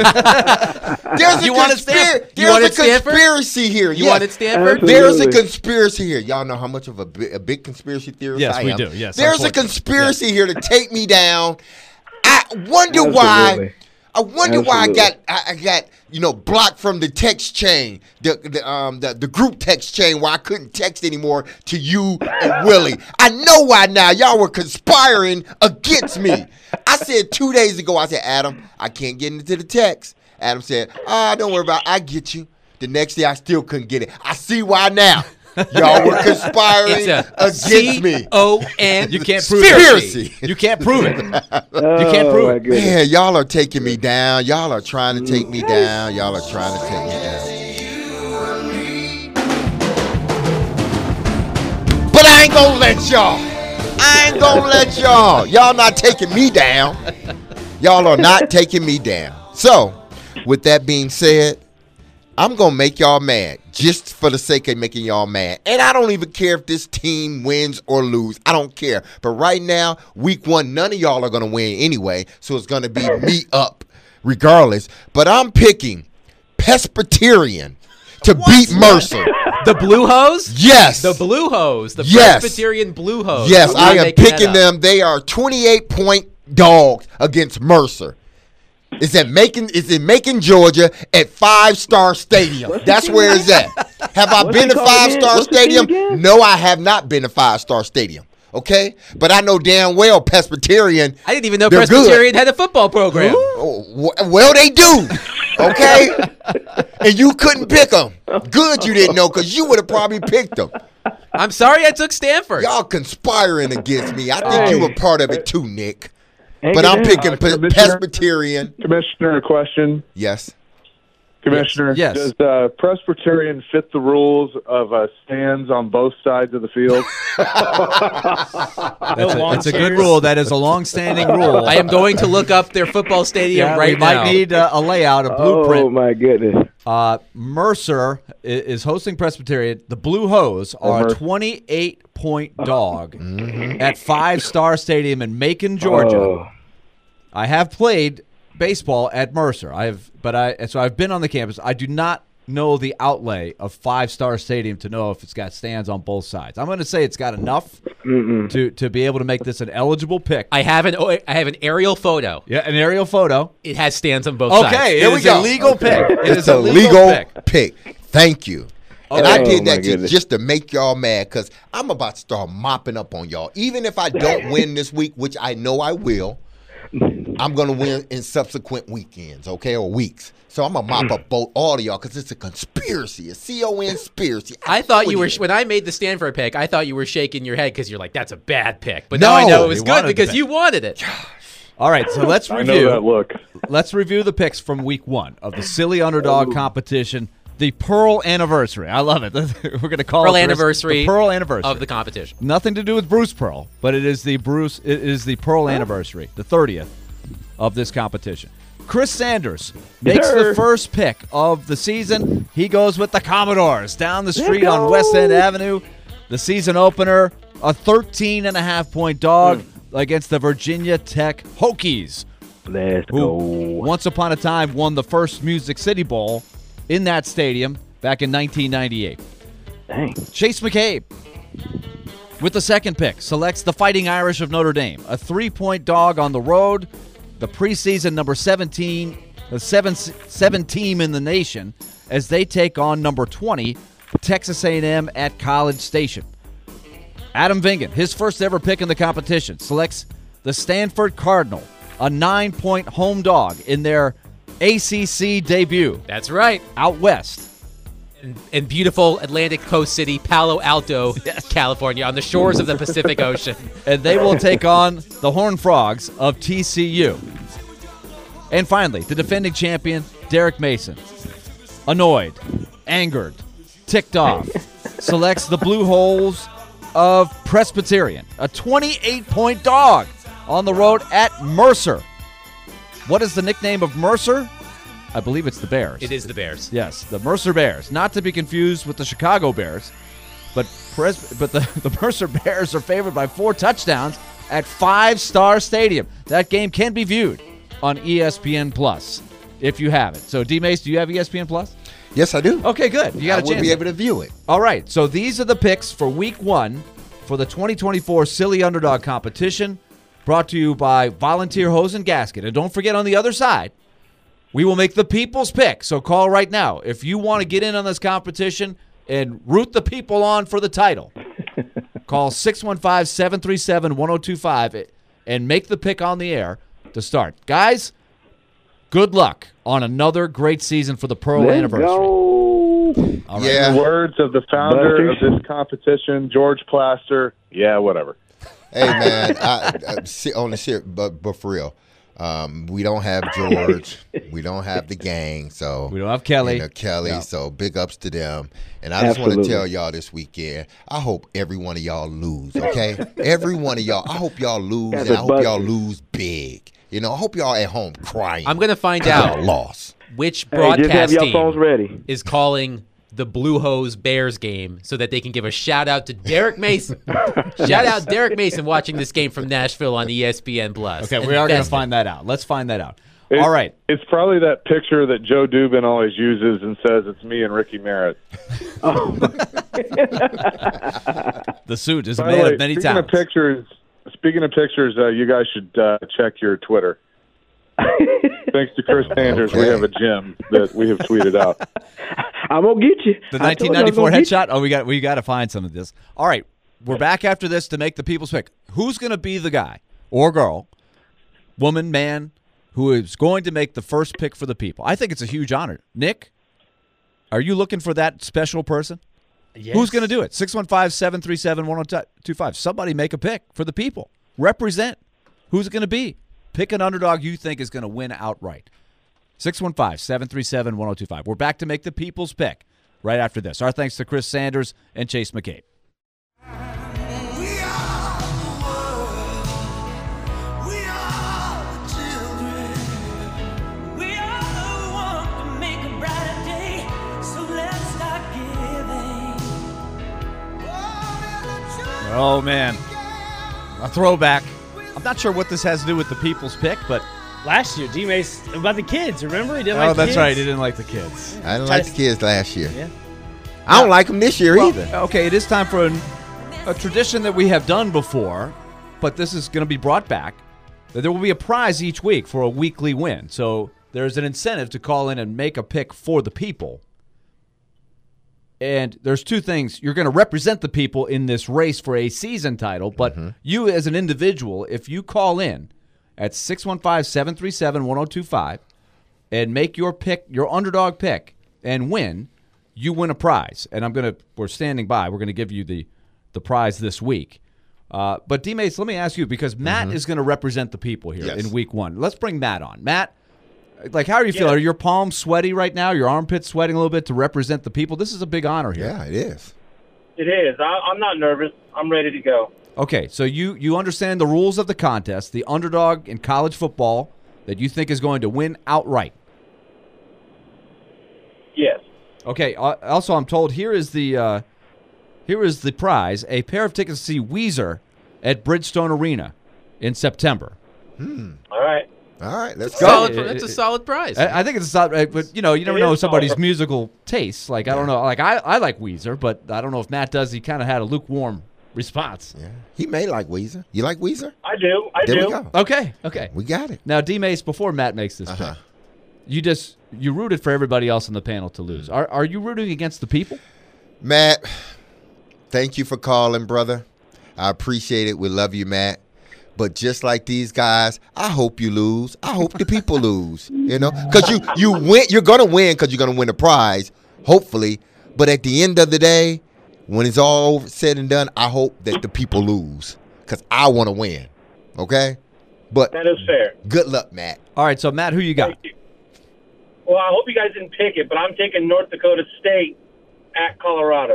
Speaker 3: team. There's a,
Speaker 4: You wanted
Speaker 3: conspir-
Speaker 4: Stanford? You
Speaker 3: there's
Speaker 4: wanted
Speaker 3: a
Speaker 4: Stanford?
Speaker 3: conspiracy here.
Speaker 4: You
Speaker 3: Yes.
Speaker 4: wanted Stanford?
Speaker 5: Absolutely.
Speaker 3: There's a conspiracy here. Y'all know how much of a, bi- a big conspiracy theorist
Speaker 2: Yes,
Speaker 3: I
Speaker 2: we
Speaker 3: am.
Speaker 2: do. Yes,
Speaker 3: There's a
Speaker 2: unfortunately.
Speaker 3: conspiracy here to take me down. I wonder why.
Speaker 5: Absolutely.
Speaker 3: I wonder why I
Speaker 5: Absolutely.
Speaker 3: got I, I got you know blocked from the text chain, the the um the, the group text chain where I couldn't text anymore to you and Willie. I know why now. Y'all were conspiring against me. I said two days ago. I said, Adam, I can't get into the text. Adam said, ah, don't worry about it. I get you. The next day I still couldn't get it. I see why now. Y'all were conspiring
Speaker 4: It's a
Speaker 3: against me.
Speaker 4: C O N
Speaker 2: You can't prove
Speaker 3: Conspiracy.
Speaker 2: it. You can't prove it.
Speaker 5: Oh,
Speaker 2: You can't prove
Speaker 5: my
Speaker 2: it.
Speaker 5: goodness.
Speaker 3: Man, y'all are taking me down. Y'all are trying to take me down. Y'all are trying to take me down. But I ain't gonna let y'all. I ain't gonna let y'all. Y'all not taking me down. Y'all are not taking me down. So, with that being said, I'm going to make y'all mad just for the sake of making y'all mad. And I don't even care if this team wins or lose. I don't care. But right now, week one, none of y'all are going to win anyway. So it's going to be me up regardless. But I'm picking Presbyterian to beat Mercer.
Speaker 4: The Blue Hose?
Speaker 3: Yes.
Speaker 4: The Blue Hose. The
Speaker 3: Yes.
Speaker 4: Presbyterian Blue Hose.
Speaker 3: Yes,
Speaker 4: I'm
Speaker 3: I
Speaker 4: not
Speaker 3: am
Speaker 4: making that
Speaker 3: picking
Speaker 4: up.
Speaker 3: them. They are twenty-eight point dogs against Mercer. It's at Macon. It's in Macon, Georgia, at Five Star Stadium.
Speaker 5: What's the
Speaker 3: That's
Speaker 5: team
Speaker 3: where
Speaker 5: again?
Speaker 3: it's at. Have I
Speaker 5: What's
Speaker 3: been
Speaker 5: it
Speaker 3: to
Speaker 5: called
Speaker 3: Five
Speaker 5: again?
Speaker 3: Star
Speaker 5: What's the team
Speaker 3: Stadium?
Speaker 5: again?
Speaker 3: No, I have not been to Five Star Stadium. Okay, but I know damn well Presbyterian.
Speaker 4: I didn't even know
Speaker 3: They're
Speaker 4: Presbyterian had a football program.
Speaker 3: Oh, w- well, they do. Okay, and you couldn't pick them. Good, you didn't know because you would have probably picked them.
Speaker 4: I'm sorry I took Stanford.
Speaker 3: Y'all conspiring against me. I think you
Speaker 5: Hey.
Speaker 3: were part of it too, Nick.
Speaker 5: Hang
Speaker 3: But
Speaker 5: it
Speaker 3: I'm
Speaker 5: down.
Speaker 3: picking
Speaker 6: Uh,
Speaker 3: Pe-
Speaker 6: Commissioner-
Speaker 3: Presbyterian.
Speaker 6: Commissioner, a question.
Speaker 3: Yes.
Speaker 6: Commissioner,
Speaker 2: Yes.
Speaker 6: does uh, Presbyterian fit the rules of uh, stands on both sides of the field?
Speaker 2: That's a, that's a good rule. That is a long-standing rule.
Speaker 4: I am going to look up their football stadium
Speaker 2: yeah,
Speaker 4: right
Speaker 2: we might
Speaker 4: now.
Speaker 2: need uh, a layout, a
Speaker 5: Oh
Speaker 2: blueprint.
Speaker 5: my goodness.
Speaker 2: Uh, Mercer i- is hosting Presbyterian. The Blue Hose are a
Speaker 6: Mercer.
Speaker 2: twenty-eight point dog at Five Star Stadium in Macon, Georgia.
Speaker 5: Oh.
Speaker 2: I have played baseball at Mercer. I have, but I and so I've been on the campus. I do not know the outlay of Five Star Stadium to know if it's got stands on both sides. I'm going to say it's got enough to to be able to make this an eligible pick.
Speaker 4: I have an I have an aerial photo.
Speaker 2: yeah, an aerial photo.
Speaker 4: It has stands on both sides.
Speaker 2: Okay,
Speaker 3: Here
Speaker 2: it
Speaker 3: we
Speaker 2: is
Speaker 3: go.
Speaker 2: a legal pick. It
Speaker 3: It's
Speaker 2: is
Speaker 3: a legal
Speaker 2: pick.
Speaker 3: pick. Thank you. And I
Speaker 5: Oh,
Speaker 3: did
Speaker 5: my
Speaker 3: that just,
Speaker 5: goodness.
Speaker 3: just to make y'all mad because I'm about to start mopping up on y'all. Even if I don't win this week, which I know I will, I'm going to win in subsequent weekends, okay, or weeks. So I'm going to mop up both all of y'all because it's a conspiracy, a C O N conspiracy.
Speaker 4: I thought you were
Speaker 3: What
Speaker 4: when I made the Stanford pick. I thought you were shaking your head because you're like, "That's a bad pick." But
Speaker 3: No,
Speaker 4: now I know it was
Speaker 2: you
Speaker 4: good
Speaker 2: wanted the
Speaker 4: because
Speaker 2: pick.
Speaker 4: you wanted it.
Speaker 2: All right, so let's
Speaker 6: I know
Speaker 2: review.
Speaker 6: that look.
Speaker 2: Let's review the picks from week one of the silly underdog competition. The Pearl Anniversary. I love it. We're going to call
Speaker 4: Pearl
Speaker 2: it the
Speaker 4: Anniversary
Speaker 2: the Pearl Anniversary
Speaker 4: of the competition.
Speaker 2: Nothing to do with Bruce Pearl, but it is the Bruce. It is the Pearl Anniversary, the thirtieth of this competition. Chris Sanders makes
Speaker 5: Sir.
Speaker 2: the first pick of the season. He goes with the Commodores down the street on West End Avenue. The season opener, a thirteen and a half point dog
Speaker 5: Mm.
Speaker 2: against the Virginia Tech Hokies,
Speaker 5: Let's
Speaker 2: who
Speaker 5: go.
Speaker 2: once upon a time won the first Music City Bowl in that stadium back in nineteen ninety-eight.
Speaker 5: Dang.
Speaker 2: Chase McCabe, with the second pick, selects the Fighting Irish of Notre Dame, a three-point dog on the road, the preseason number seventeen, the seven, seven team in the nation, as they take on number twenty, Texas A and M at College Station. Adam Vingan, his first ever pick in the competition, selects the Stanford Cardinal, a nine-point home dog in their A C C debut
Speaker 4: That's right.
Speaker 2: out west.
Speaker 4: In, in beautiful Atlantic Coast City, Palo Alto, California, on the shores of the Pacific Ocean.
Speaker 2: And they will take on the Horned Frogs of T C U. And finally, the defending champion, Derek Mason, annoyed, angered, ticked off, selects the Blue Holes of Presbyterian, a twenty-eight point dog on the road at Mercer. What is the nickname of Mercer? I believe it's the Bears.
Speaker 4: It is the Bears.
Speaker 2: Yes, the Mercer Bears. Not to be confused with the Chicago Bears, but Pres- but the, the Mercer Bears are favored by four touchdowns at Five Star Stadium. That game can be viewed on E S P N Plus if you have it. So, D-Mace, do you have E S P N Plus?
Speaker 3: Yes, I do.
Speaker 2: Okay, good. You got
Speaker 3: I
Speaker 2: a
Speaker 3: will
Speaker 2: chance.
Speaker 3: be able to view it.
Speaker 2: All right, so these are the picks for week one for the twenty twenty-four Silly Underdog competition, brought to you by Volunteer Hose and Gasket. And don't forget, on the other side, we will make the people's pick. So call right now if you want to get in on this competition and root the people on for the title. Call six one five, seven three seven, one oh two five and make the pick on the air to start. Guys, good luck on another great season for the Pearl
Speaker 5: Let's
Speaker 2: Anniversary.
Speaker 5: go.
Speaker 2: All right.
Speaker 3: Yeah.
Speaker 6: In the words of the founder of
Speaker 5: Busters.
Speaker 6: this competition, George Plaster, yeah, whatever.
Speaker 3: Hey man, I, I, see- on the shit, but but for real, um, we don't have George, we don't have the gang, so
Speaker 2: We don't have Kelly.
Speaker 3: you know, Kelly.
Speaker 2: No.
Speaker 3: So big ups to them. And I just want to
Speaker 5: Absolutely.
Speaker 3: tell y'all this weekend, I hope every one of y'all lose. Okay, every one of y'all. I hope y'all lose,
Speaker 5: That's
Speaker 3: and
Speaker 5: a
Speaker 3: I hope y'all
Speaker 5: buster.
Speaker 3: lose big. You know, I hope y'all at home crying.
Speaker 4: I'm going to find
Speaker 3: y'all
Speaker 4: out
Speaker 3: lost.
Speaker 4: which
Speaker 5: Hey, just have
Speaker 4: broadcast
Speaker 5: your
Speaker 4: team
Speaker 5: phones ready.
Speaker 4: is calling the Blue Hose Bears game so that they can give a shout out to Derek Mason. Shout out Derek Mason watching this game from Nashville on E S P N Plus.
Speaker 2: Okay,
Speaker 4: And
Speaker 2: we are going to
Speaker 4: best-
Speaker 2: find that out. Let's find that out.
Speaker 6: It-
Speaker 2: All right.
Speaker 6: It's probably that picture that Joe Dubin always uses and says it's me and Ricky Merritt.
Speaker 2: The suit is
Speaker 6: By the
Speaker 2: made
Speaker 6: way,
Speaker 2: of many
Speaker 6: speaking
Speaker 2: talents.
Speaker 6: of pictures, speaking of pictures, uh, you guys should uh, check your Twitter. Thanks to Chris Sanders, we
Speaker 3: Okay.
Speaker 6: have a gem that we have tweeted out.
Speaker 5: I'm gonna get you.
Speaker 2: The
Speaker 5: I told you
Speaker 2: nineteen
Speaker 5: I was
Speaker 2: ninety-four
Speaker 5: gonna get you.
Speaker 2: headshot. Oh, we got we got to find some of this. All right, we're back after this to make the people's pick. Who's going to be the guy or girl, woman, man, who is going to make the first pick for the people? I think it's a huge honor. Nick, are you looking for that special person?
Speaker 8: Yes.
Speaker 2: Who's going to do it? six one five, seven three seven, one oh two five. Somebody make a pick for the people. Represent. Who's it going to be? Pick an underdog you think is going to win outright. six one five, seven three seven, one oh two five. We're back to make the people's pick right after this. Our thanks to Chris Sanders and Chase McCabe.
Speaker 7: We are the world. We are the children. We are the one to make a brighter day. So let's start giving.
Speaker 2: Oh, man. A throwback. I'm not sure what this has to do with the people's pick, but
Speaker 8: Last year, D-Mace, about the kids, remember? He didn't
Speaker 2: oh,
Speaker 8: like the
Speaker 2: that's
Speaker 8: kids.
Speaker 2: right. He didn't like the kids.
Speaker 3: I didn't like the kids last year.
Speaker 8: Yeah.
Speaker 3: I don't like them this year
Speaker 2: Well,
Speaker 3: either.
Speaker 2: okay, it is time for an, a tradition that we have done before, but this is going to be brought back. There will be a prize each week for a weekly win. So there's an incentive to call in and make a pick for the people. And there's two things. You're going to represent the people in this race for a season title, but you as an individual, if you call in at six one five, seven three seven, one oh two five and make your pick, your underdog pick, and win, you win a prize. And I'm going to, we're standing by. We're going to give you the, the prize this week. Uh, but D-Mace, let me ask you, because Matt is going to represent the people here
Speaker 3: Yes.
Speaker 2: in week one. Let's bring Matt on. Matt, Like, how are you
Speaker 1: Yeah.
Speaker 2: feeling? Are your palms sweaty right now? Your armpits sweating a little bit to represent the people? This is a big honor here.
Speaker 3: Yeah, it is.
Speaker 1: It is. I, I'm not nervous. I'm ready to go.
Speaker 2: Okay, so you, you understand the rules of the contest, the underdog in college football that you think is going to win outright.
Speaker 1: Yes.
Speaker 2: Okay, uh, also I'm told here is the uh, here is the prize, a pair of tickets to see Weezer at Bridgestone Arena in September.
Speaker 1: All right.
Speaker 3: All right, let's go.
Speaker 4: Solid,
Speaker 2: It-
Speaker 4: that's a
Speaker 2: it-
Speaker 4: solid prize.
Speaker 2: I, I think it's a solid, uh, but you know, you never
Speaker 1: It
Speaker 2: know
Speaker 1: is
Speaker 2: somebody's
Speaker 1: solid.
Speaker 2: musical tastes. Like I don't know, like I, I like Weezer, but I don't know if Matt does. He kind of had a lukewarm response.
Speaker 3: Yeah. He may like Weezer. You like Weezer?
Speaker 1: I do. I
Speaker 3: There
Speaker 1: do.
Speaker 3: we go.
Speaker 2: Okay, okay.
Speaker 3: We got it.
Speaker 2: Now, D Mace, before Matt makes this
Speaker 3: Uh-huh.
Speaker 2: pick, you just you rooted for everybody else on the panel to lose. Are are you rooting against the people?
Speaker 3: Matt, thank you for calling, brother. I appreciate it. We love you, Matt. But just like these guys, I hope you lose. I hope the people lose. You know, because you you win. You're gonna win because you're gonna win a prize, hopefully. But at the end of the day, when it's all over, said and done, I hope that the people lose because I want to win. Okay. But
Speaker 1: That is fair.
Speaker 3: good luck, Matt.
Speaker 2: All right, so Matt, who you got?
Speaker 1: Thank you. Well, I hope you guys didn't pick it, but I'm taking North Dakota State at Colorado.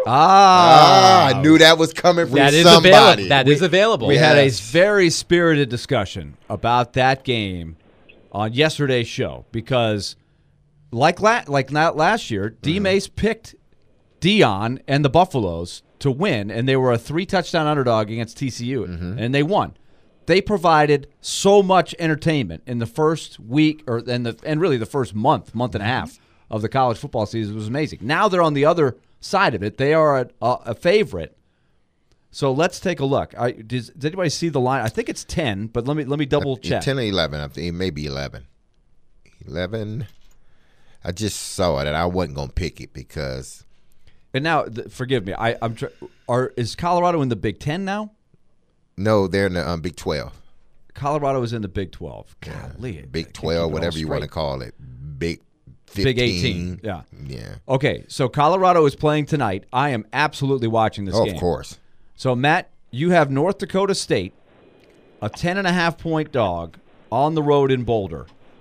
Speaker 2: Ah,
Speaker 3: Ah, I knew that was coming from
Speaker 4: That is
Speaker 3: somebody.
Speaker 4: available. That is available.
Speaker 2: We had a
Speaker 3: Yes.
Speaker 2: very spirited discussion about that game on yesterday's show because, like la- like not last year, D Mace picked Dion and the Buffaloes to win, and they were a three touchdown underdog against T C U, and they won. They provided so much entertainment in the first week, or and the and really the first month, month and a half of the college football season. It was amazing. Now they're on the other side of it. They are a, a, a favorite. So let's take a look. I, does, does anybody see the line? I think it's ten, but let me let me double check.
Speaker 3: ten or eleven. I think it may be eleven. eleven. I just saw it and I wasn't going to pick it because
Speaker 2: And now, th- forgive me. I, I'm. Tr- are is Colorado in the Big Ten now?
Speaker 3: no, they're in the um, Big twelve.
Speaker 2: Colorado is in the Big Twelve. Golly, I
Speaker 3: Big
Speaker 2: can't
Speaker 3: twelve,
Speaker 2: keep it all
Speaker 3: whatever you want to
Speaker 2: straight.
Speaker 3: call it. Big fifteen.
Speaker 2: Big eighteen. Yeah.
Speaker 3: Yeah.
Speaker 2: Okay, so Colorado is playing tonight. I am absolutely watching this
Speaker 3: Oh,
Speaker 2: game.
Speaker 3: of course.
Speaker 2: So Matt, you have North Dakota State, a ten and a half point dog on the road in Boulder,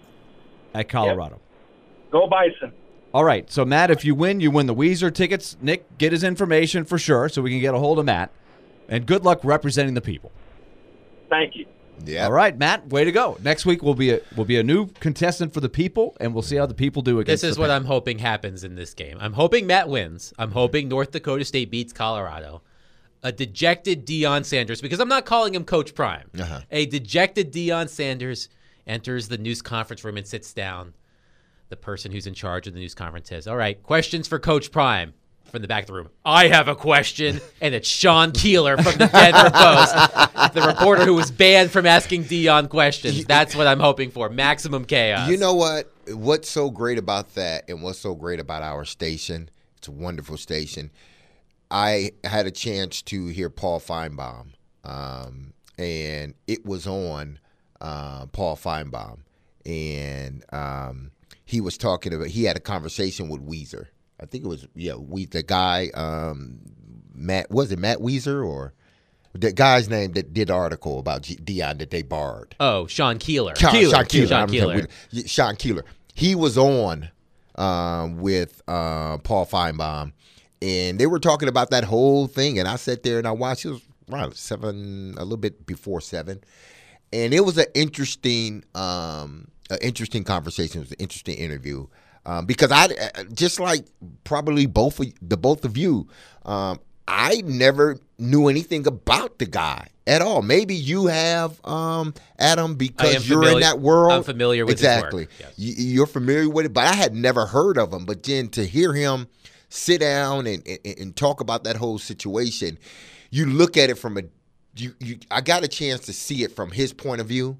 Speaker 2: at Colorado.
Speaker 1: Go Bison.
Speaker 2: All right, so Matt, if you win, you win the Weezer tickets. Nick, get his information for sure so we can get a hold of Matt. And good luck representing the people.
Speaker 1: Thank you.
Speaker 3: Yeah.
Speaker 2: All right, Matt, way to go. Next week will be a will be a new contestant for the people, and we'll see how the people do against
Speaker 4: This is
Speaker 2: the
Speaker 4: what
Speaker 2: panel.
Speaker 4: I'm hoping happens in this game. I'm hoping Matt wins. I'm hoping North Dakota State beats Colorado. A dejected Deion Sanders, because I'm not calling him Coach Prime.
Speaker 3: Uh-huh.
Speaker 4: A dejected Deion Sanders enters the news conference room and sits down. The person who's in charge of the news conference says, all right, questions for Coach Prime. From the back of the room, I have a question, and it's Sean Keeler from the Denver Post, the reporter who was banned from asking Deion questions. That's what I'm hoping for. Maximum chaos.
Speaker 3: You know what? What's so great about that and what's so great about our station, it's a wonderful station. I had a chance to hear Paul Feinbaum, um, and it was on uh, Paul Feinbaum. And um, he was talking about, he had a conversation with Weezer. I think it was, yeah, we the guy, um, Matt, was it Matt Weezer or the guy's name that did the article about G- Deion that they barred?
Speaker 4: Oh, Sean Keeler.
Speaker 3: Sean
Speaker 4: Keeler.
Speaker 3: Sean Keeler.
Speaker 4: Sean
Speaker 3: I'm
Speaker 4: Keeler.
Speaker 3: sorry, we- Sean Keeler. He was on um, with uh, Paul Feinbaum, and they were talking about that whole thing. And I sat there and I watched. It was around seven, a little bit before seven, and it was an interesting, um, an interesting conversation. It was an interesting interview. Um, because I, just like probably both of the both of you, um, I never knew anything about the guy at all. Maybe you have, um, Adam,
Speaker 4: I am
Speaker 3: because you're in
Speaker 4: familiar-
Speaker 3: that world.
Speaker 4: I'm familiar with his work,
Speaker 3: exactly.
Speaker 4: yes.
Speaker 3: You, you're familiar with it, but I had never heard of him. But then to hear him sit down and, and, and talk about that whole situation, you look at it from a, you, you. I got a chance to see it from his point of view,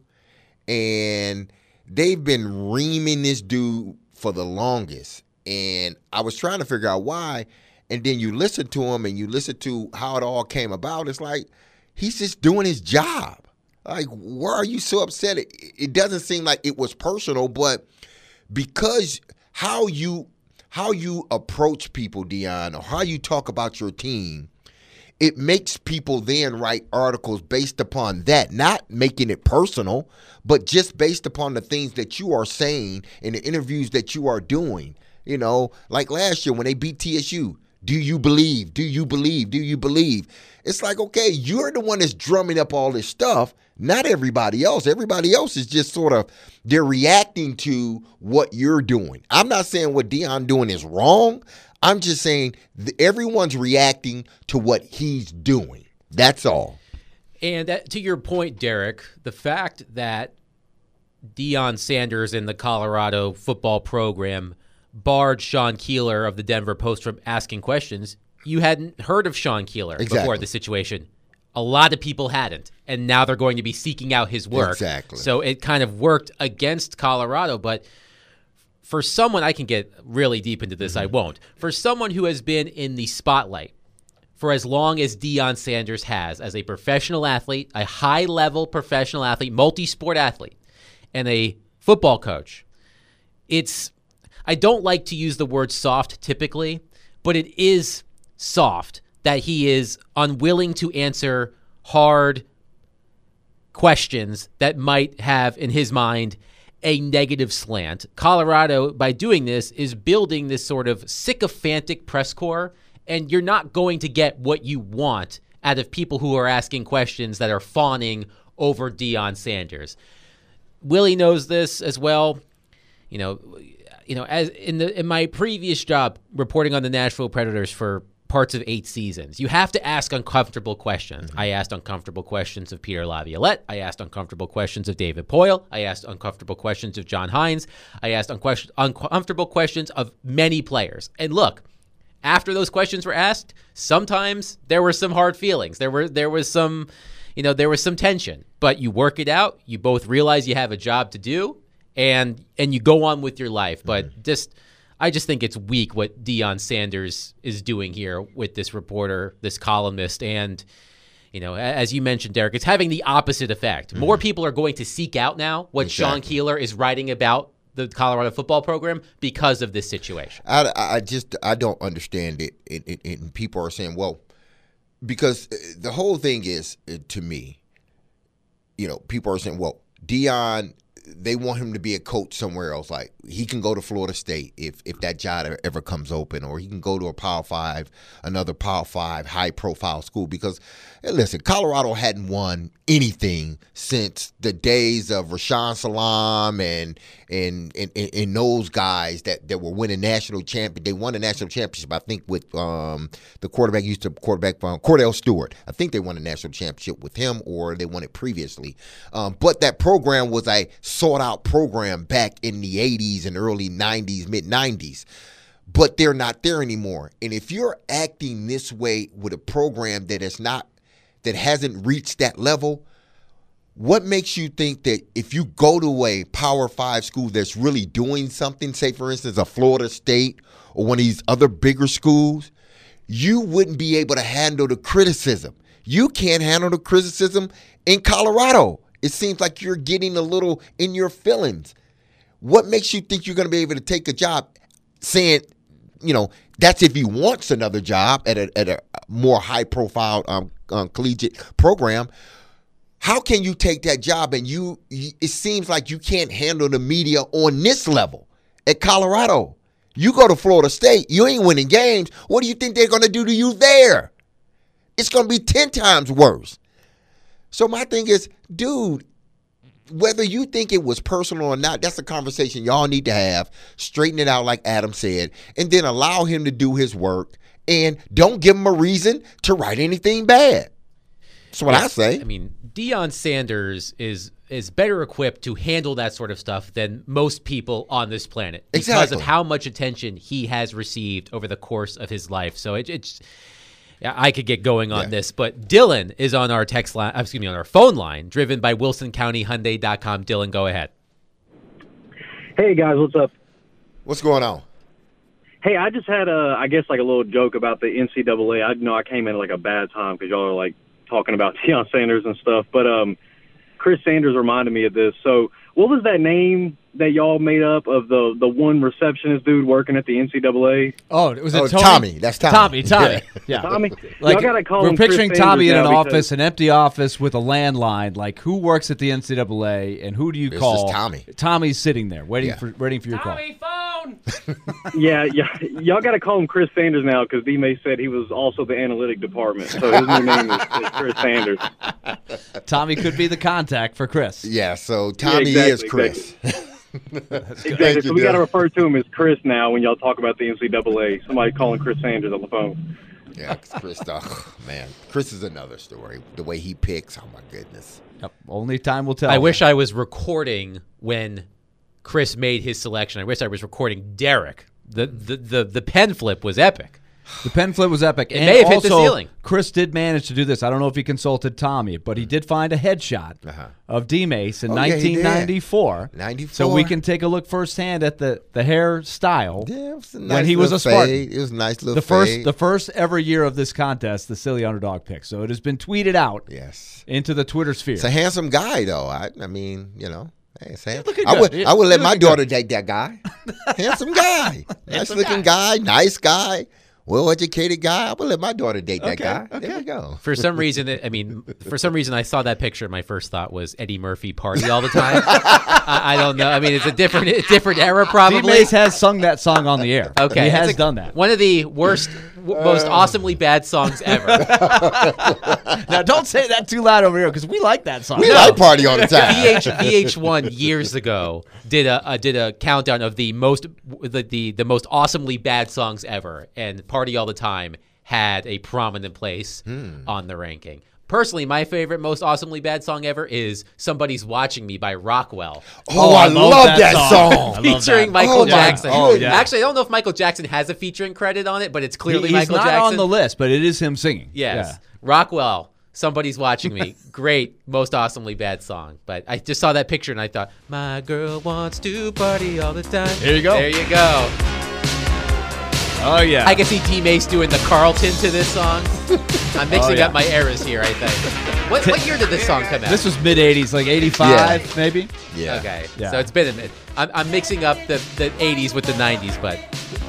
Speaker 3: and they've been reaming this dude for the longest, and I was trying to figure out why, and then you listen to him and you listen to how it all came about. It's like he's just doing his job. Like, why are you so upset? It, it doesn't seem like it was personal, but because how you how you approach people, Deion, or how you talk about your team it makes people then write articles based upon that, not making it personal, but just based upon the things that you are saying in the interviews that you are doing. You know, like last year when they beat T S U, do you believe? Do you believe? Do you believe? It's like, okay, you're the one that's drumming up all this stuff, not everybody else. Everybody else is just sort of, they're reacting to what you're doing. I'm not saying what Deion doing is wrong. I'm just saying th- everyone's reacting to what he's doing. That's all.
Speaker 4: And that, to your point, Derek, the fact that Deion Sanders in the Colorado football program barred Sean Keeler of the Denver Post from asking questions. You hadn't heard of Sean Keeler
Speaker 3: Exactly.
Speaker 4: before the situation. A lot of people hadn't, and now they're going to be seeking out his work.
Speaker 3: Exactly.
Speaker 4: So it kind of worked against Colorado, but for someone, I can get really deep into this, mm-hmm. I won't. For someone who has been in the spotlight for as long as Deion Sanders has as a professional athlete, a high-level professional athlete, multi-sport athlete, and a football coach, it's... I don't like to use the word soft typically, but it is soft that he is unwilling to answer hard questions that might have, in his mind, a negative slant. Colorado, by doing this, is building this sort of sycophantic press corps, and you're not going to get what you want out of people who are asking questions that are fawning over Deion Sanders. Willie knows this as well. You know, you know, as in the in my previous job reporting on the Nashville Predators for parts of eight seasons, you have to ask uncomfortable questions. Mm-hmm. I asked uncomfortable questions of Peter Laviolette. I asked uncomfortable questions of David Poyle. I asked uncomfortable questions of John Hines. I asked unquestion- uncomfortable questions of many players. And look, after those questions were asked, sometimes there were some hard feelings. There were there was some, you know, there was some tension. But you work it out. You both realize you have a job to do. And and you go on with your life. But mm-hmm. just, I just think it's weak what Deion Sanders is doing here with this reporter, this columnist. And, you know, as you mentioned, Derek, it's having the opposite effect. Mm-hmm. More people are going to seek out now what exactly. Sean Keeler is writing about the Colorado football program because of this situation.
Speaker 3: I, I just, I don't understand it. It, it. And people are saying, well, because the whole thing is, to me, you know, people are saying, well, Deion, they want him to be a coach somewhere else. Like, he can go to Florida State if if that job ever comes open, or he can go to a Power Five, another Power Five high-profile school. Because, hey, listen, Colorado hadn't won anything since the days of Rashawn Salam and and and, and those guys that, that were winning national champion. They won the national championship, I think, with um, the quarterback used to quarterback from Cordell Stewart. I think they won the national championship with him, or they won it previously. Um, but that program was a sought-out program back in the eighties and early nineties, mid-nineties. But they're not there anymore. And if you're acting this way with a program that is not, that hasn't reached that level, what makes you think that if you go to a Power Five school that's really doing something, say, for instance, a Florida State or one of these other bigger schools, you wouldn't be able to handle the criticism? You can't handle the criticism in Colorado. It seems like you're getting a little in your feelings. What makes you think you're going to be able to take a job saying, you know, that's if he wants another job at a, at a more high-profile um, um, collegiate program? How can you take that job and you, you, it seems like you can't handle the media on this level at Colorado? You go to Florida State, you ain't winning games. What do you think they're going to do to you there? It's going to be ten times worse. So my thing is, dude, whether you think it was personal or not, that's a conversation y'all need to have. Straighten it out like Adam said, and then allow him to do his work, and don't give him a reason to write anything bad. That's what yeah, I say.
Speaker 4: I mean, Deion Sanders is is better equipped to handle that sort of stuff than most people on this planet because
Speaker 3: exactly.
Speaker 4: of how much attention he has received over the course of his life. So it, it's I could get going on yeah. this, but Dylan is on our text line, excuse me, on our phone line, driven by Wilson County Hyundai dot com. Dylan, go ahead.
Speaker 9: Hey, guys, what's up?
Speaker 3: What's going on?
Speaker 9: Hey, I just had a, I guess, like a little joke about the N C double A. I know I came in at like a bad time because y'all are like talking about Deion Sanders and stuff, but um, Chris Sanders reminded me of this. So what was that name that y'all made up of the the one receptionist dude working at the N C double A?
Speaker 8: Oh, was it
Speaker 3: Oh,
Speaker 8: Tony?
Speaker 3: Tommy. That's Tommy.
Speaker 2: Tommy, Tommy. Yeah.
Speaker 9: Tommy,
Speaker 2: Like,
Speaker 9: y'all gotta call
Speaker 2: we're
Speaker 9: him Chris
Speaker 2: picturing
Speaker 9: Sanders
Speaker 2: Tommy in an
Speaker 9: now because-
Speaker 2: office, an empty office with a landline. Like, who works at the N C double A, and who do you
Speaker 3: It's
Speaker 2: call?
Speaker 3: just Tommy.
Speaker 2: Tommy's sitting there waiting
Speaker 3: Yeah.
Speaker 2: for waiting for your
Speaker 4: Tommy, phone.
Speaker 9: Yeah, yeah, y'all got to call him Chris Sanders now because D. May said he was also the analytic department, so his new name is, is Chris Sanders.
Speaker 2: call. Tommy could be the contact for Chris.
Speaker 3: Yeah, so Tommy
Speaker 9: exactly,
Speaker 3: is Chris.
Speaker 9: Exactly.
Speaker 3: Thank
Speaker 9: So
Speaker 3: you,
Speaker 9: we got to
Speaker 3: Dale.
Speaker 9: refer to him as Chris now when y'all talk about the N C double A. Somebody calling Chris Sanders on the phone.
Speaker 3: Yeah, 'cause Chris, oh, man. Chris is another story. The way he picks, oh, my goodness.
Speaker 2: Yep. Only time will tell.
Speaker 4: I wish I was recording when Chris made his selection. I wish I was recording Derek. The the the, the pen flip was epic.
Speaker 2: The pen flip was epic.
Speaker 4: It
Speaker 2: and
Speaker 4: may have hit the
Speaker 2: also,
Speaker 4: ceiling.
Speaker 2: Chris did manage to do this. I don't know if he consulted Tommy, but he did find a headshot
Speaker 3: Uh-huh.
Speaker 2: of D-Mace in
Speaker 3: Oh, yeah, he did.
Speaker 2: nineteen ninety-four.
Speaker 3: ninety-four.
Speaker 2: So we can take a look firsthand at the, the hairstyle.
Speaker 3: Yeah, it was a
Speaker 2: When
Speaker 3: nice
Speaker 2: he was
Speaker 3: little
Speaker 2: a Spartan.
Speaker 3: fade. It was a nice little
Speaker 2: The first,
Speaker 3: fade.
Speaker 2: the first ever year of this contest, the silly underdog pick. So it has been tweeted out
Speaker 3: Yes.
Speaker 2: into the Twitter sphere.
Speaker 3: It's a handsome guy, though. I, I mean, you know. Hey, it's hand-
Speaker 2: looking
Speaker 3: I
Speaker 2: good.
Speaker 3: would,
Speaker 2: He-
Speaker 3: I would
Speaker 2: he
Speaker 3: let my
Speaker 2: looking
Speaker 3: daughter date that guy. Handsome guy. Nice
Speaker 2: Handsome
Speaker 3: looking guy. Nice guy. Well educated guy. I would let my daughter date that
Speaker 2: Okay,
Speaker 3: guy.
Speaker 2: okay.
Speaker 3: There we go.
Speaker 4: For some reason, it, I mean, for some reason, I saw that picture. My first thought was Eddie Murphy party all the time. I, I don't know. I mean, it's a different, a different era, probably.
Speaker 2: D-Mace has sung that song on the air.
Speaker 4: Okay,
Speaker 2: He
Speaker 4: it's
Speaker 2: has
Speaker 4: a-
Speaker 2: done that.
Speaker 4: One of the worst, w- most awesomely bad songs ever.
Speaker 2: Now, don't say that too loud over here because we like that song.
Speaker 3: We like party all the time.
Speaker 4: V H V H one years ago did a uh, did a countdown of the most the, the the most awesomely bad songs ever, and Party All the Time had a prominent place on the ranking. Personally, my favorite most awesomely bad song ever is "Somebody's Watching Me" by Rockwell,
Speaker 3: Oh, I, love, that, song.
Speaker 2: I love
Speaker 4: featuring
Speaker 2: that.
Speaker 4: Michael
Speaker 3: Oh, my
Speaker 4: Jackson.
Speaker 2: Oh, yeah.
Speaker 4: Actually, I don't know if Michael Jackson has a featuring credit on it, but it's clearly
Speaker 2: He- he's
Speaker 4: Michael
Speaker 2: not
Speaker 4: Jackson.
Speaker 2: on the list, but it is him singing.
Speaker 4: Yes.
Speaker 2: Yeah.
Speaker 4: Rockwell, Somebody's Watching Me. Great, most awesomely bad song. But I just saw that picture and I thought, my girl wants to party all the time.
Speaker 2: There you go.
Speaker 4: There you go.
Speaker 2: Oh, yeah.
Speaker 4: I can see T-Mace doing the Carlton to this song. I'm mixing
Speaker 2: Oh, yeah.
Speaker 4: up my eras here, I think. What, what year did this song come out?
Speaker 2: This was mid-eighties, like eighty-five,
Speaker 3: Yeah.
Speaker 2: maybe.
Speaker 3: Yeah.
Speaker 4: Okay,
Speaker 2: Yeah.
Speaker 4: so it's been a minute. I'm, I'm mixing up the, the eighties with the nineties, but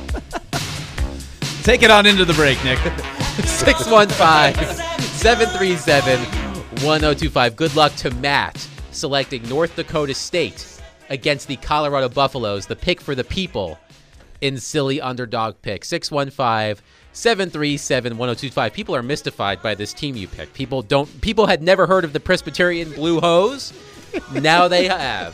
Speaker 2: Take it on into the break, Nick.
Speaker 4: six one five, seven three seven, one oh two five. Good luck to Matt selecting North Dakota State against the Colorado Buffaloes, the pick for the people in silly underdog pick. six one five, seven three seven, one oh two five. People are mystified by this team you picked. People don't people had never heard of the Presbyterian Blue Hose. Now they have.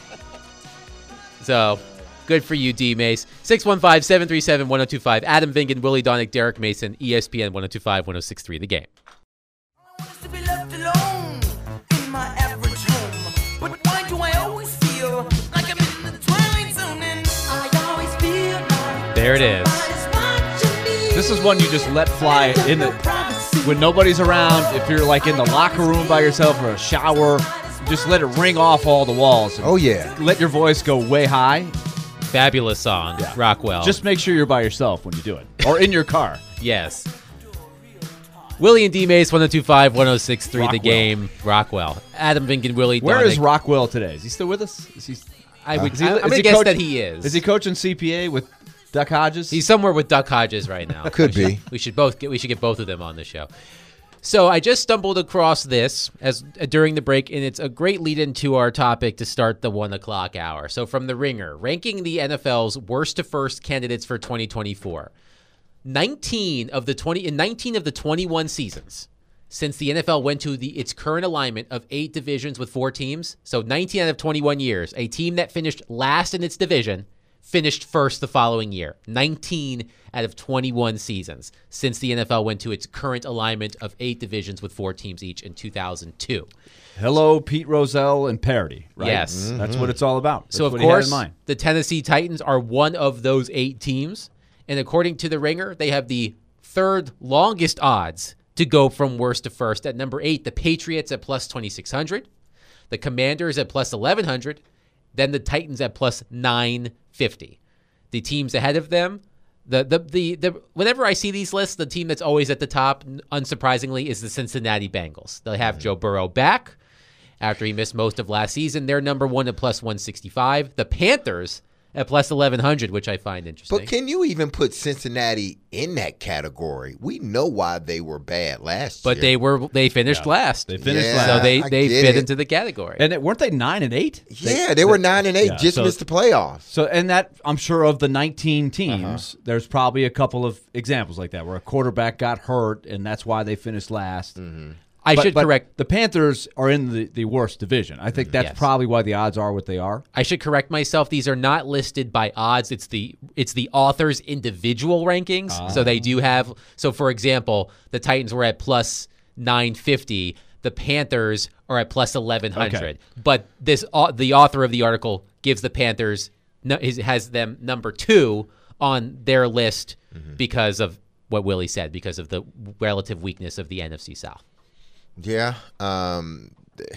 Speaker 4: So, good for you, D-Mace. six one five, seven three seven, one oh two five. Adam Vingan, Willie Donick, Derek Mason, E S P N one oh two five, one oh six three. The Game.
Speaker 7: To be left alone in my average home. But why do I always feel like I'm in the twilight zone? And I always feel like
Speaker 4: There it is.
Speaker 7: somebody's watching me.
Speaker 2: This is one you just let fly in the when nobody's around. If you're like in the locker room by yourself or a shower, just let it ring off all the walls.
Speaker 3: Oh, yeah.
Speaker 2: Let your voice go way high.
Speaker 4: Fabulous song, Rockwell.
Speaker 2: Just make sure you're by yourself when you do it, or in your car.
Speaker 4: Yes. Willie and D-Mace, one oh two five, one oh six three. The
Speaker 2: Rockwell.
Speaker 4: Game. Rockwell. Adam Vingan, Willie
Speaker 2: Where
Speaker 4: Donick.
Speaker 2: is Rockwell today? Is he still with us? Is he?
Speaker 4: I would,
Speaker 2: Is he-
Speaker 4: I, I'm
Speaker 2: is
Speaker 4: going to
Speaker 2: he
Speaker 4: guess
Speaker 2: coach-
Speaker 4: that he is.
Speaker 2: Is he coaching C P A with Duck Hodges?
Speaker 4: He's somewhere with Duck Hodges right now.
Speaker 3: Could
Speaker 4: we should,
Speaker 3: be.
Speaker 4: We should both get. We should get both of them on the show. So I just stumbled across this as uh, during the break, and it's a great lead into our topic to start the one o'clock hour. So from the Ringer, ranking the N F L's worst to first candidates for twenty twenty-four. nineteen of the twenty in nineteen of the twenty-one seasons since the N F L went to the its current alignment of eight divisions with four teams. So nineteen out of twenty-one years, a team that finished last in its division finished first the following year. nineteen out of twenty-one seasons since the N F L went to its current alignment of eight divisions with four teams each in two thousand two.
Speaker 2: Hello, Pete Rozelle and parody. Right?
Speaker 4: Yes.
Speaker 2: That's what it's all about. That's
Speaker 4: So, of
Speaker 2: what he had in
Speaker 4: course,
Speaker 2: mind.
Speaker 4: the Tennessee Titans are one of those eight teams. And according to the Ringer, they have the third longest odds to go from worst to first. At number eight, the Patriots at plus twenty-six hundred, the Commanders at plus eleven hundred, then the Titans at plus nine fifty. The teams ahead of them, the, the the the whenever I see these lists, the team that's always at the top, unsurprisingly, is the Cincinnati Bengals. They'll have Joe Burrow back. after he missed most of last season. They're number one at plus one sixty-five. The Panthers at plus eleven hundred, which I find interesting.
Speaker 3: But can you even put Cincinnati in that category? We know why they were bad last
Speaker 4: But
Speaker 3: year.
Speaker 4: they were they finished
Speaker 2: Yeah.
Speaker 4: last.
Speaker 2: They finished
Speaker 3: Yeah,
Speaker 2: last.
Speaker 4: so they,
Speaker 3: I
Speaker 4: they
Speaker 3: get
Speaker 4: fit
Speaker 3: it.
Speaker 4: into the category.
Speaker 2: And it, weren't they nine and eight?
Speaker 3: yeah, they, were nine and eight,
Speaker 2: yeah,
Speaker 3: just
Speaker 2: so-
Speaker 3: missed the playoffs.
Speaker 2: So, and that I'm sure of the nineteen teams, there's probably a couple of examples like that where a quarterback got hurt, and that's why they finished last.
Speaker 4: I
Speaker 2: But-
Speaker 4: should
Speaker 2: but
Speaker 4: correct
Speaker 2: the Panthers are in the, the worst division. I think that's
Speaker 4: Yes.
Speaker 2: probably why the odds are what they are.
Speaker 4: I should correct myself. These are not listed by odds. It's the it's the author's individual rankings. So they do have. So for example, the Titans were at plus nine fifty. The Panthers are at plus eleven hundred.
Speaker 2: Okay.
Speaker 4: But this au- the author of the article gives the Panthers no, is- has them number two on their list because of what Willie said, because of the relative weakness of the N F C South.
Speaker 3: Yeah. Um,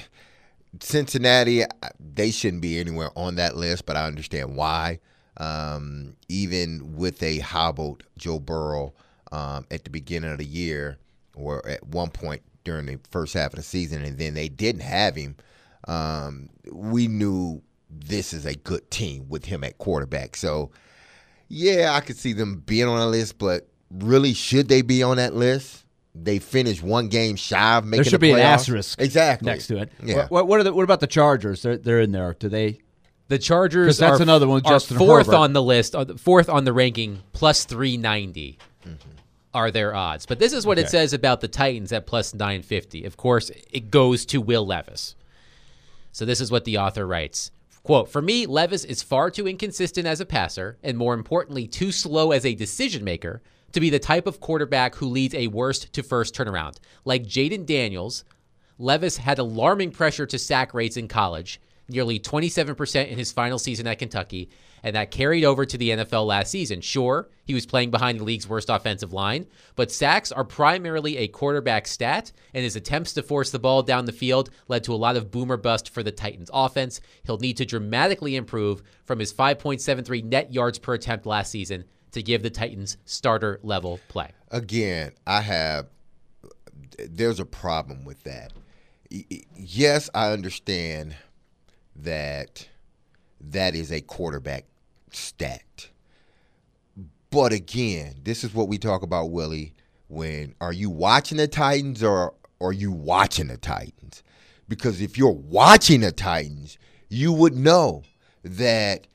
Speaker 3: Cincinnati, they shouldn't be anywhere on that list, but I understand why. Um, even with a hobbled Joe Burrow um, at the beginning of the year, or at one point during the first half of the season, and then they didn't have him, um, we knew this is a good team with him at quarterback. So, yeah, I could see them being on a list, but really, should they be on that list? They finished one game shy of making
Speaker 2: There should
Speaker 3: the
Speaker 2: be an
Speaker 3: playoffs.
Speaker 2: asterisk
Speaker 3: exactly
Speaker 2: next to it.
Speaker 3: Yeah.
Speaker 2: What, what, are the, what about the Chargers? They're, they're in there. Do they?
Speaker 4: The Chargers
Speaker 2: 'Cause that's
Speaker 4: are,
Speaker 2: another one,
Speaker 4: are
Speaker 2: Justin
Speaker 4: fourth
Speaker 2: Herbert.
Speaker 4: on the list, uh, fourth on the ranking, plus three ninety are their odds. But this is what it
Speaker 2: Okay.
Speaker 4: says about the Titans at plus nine fifty. Of course, it goes to Will Levis. So this is what the author writes. Quote, "For me, Levis is far too inconsistent as a passer and, more importantly, too slow as a decision maker to be the type of quarterback who leads a worst to first turnaround. Like Jaden Daniels, Levis had alarming pressure to sack rates in college, nearly twenty-seven percent in his final season at Kentucky, and that carried over to the N F L last season. Sure, he was playing behind the league's worst offensive line, but sacks are primarily a quarterback stat, and his attempts to force the ball down the field led to a lot of boomer bust for the Titans offense. He'll need to dramatically improve from his five point seven three net yards per attempt last season to give the Titans starter level play."
Speaker 3: Again, I have there's a problem with that. Y- y- Yes, I understand that that is a quarterback stat. But again, this is what we talk about, Willie, when are you watching the Titans or are you watching the Titans? Because if you're watching the Titans, you would know that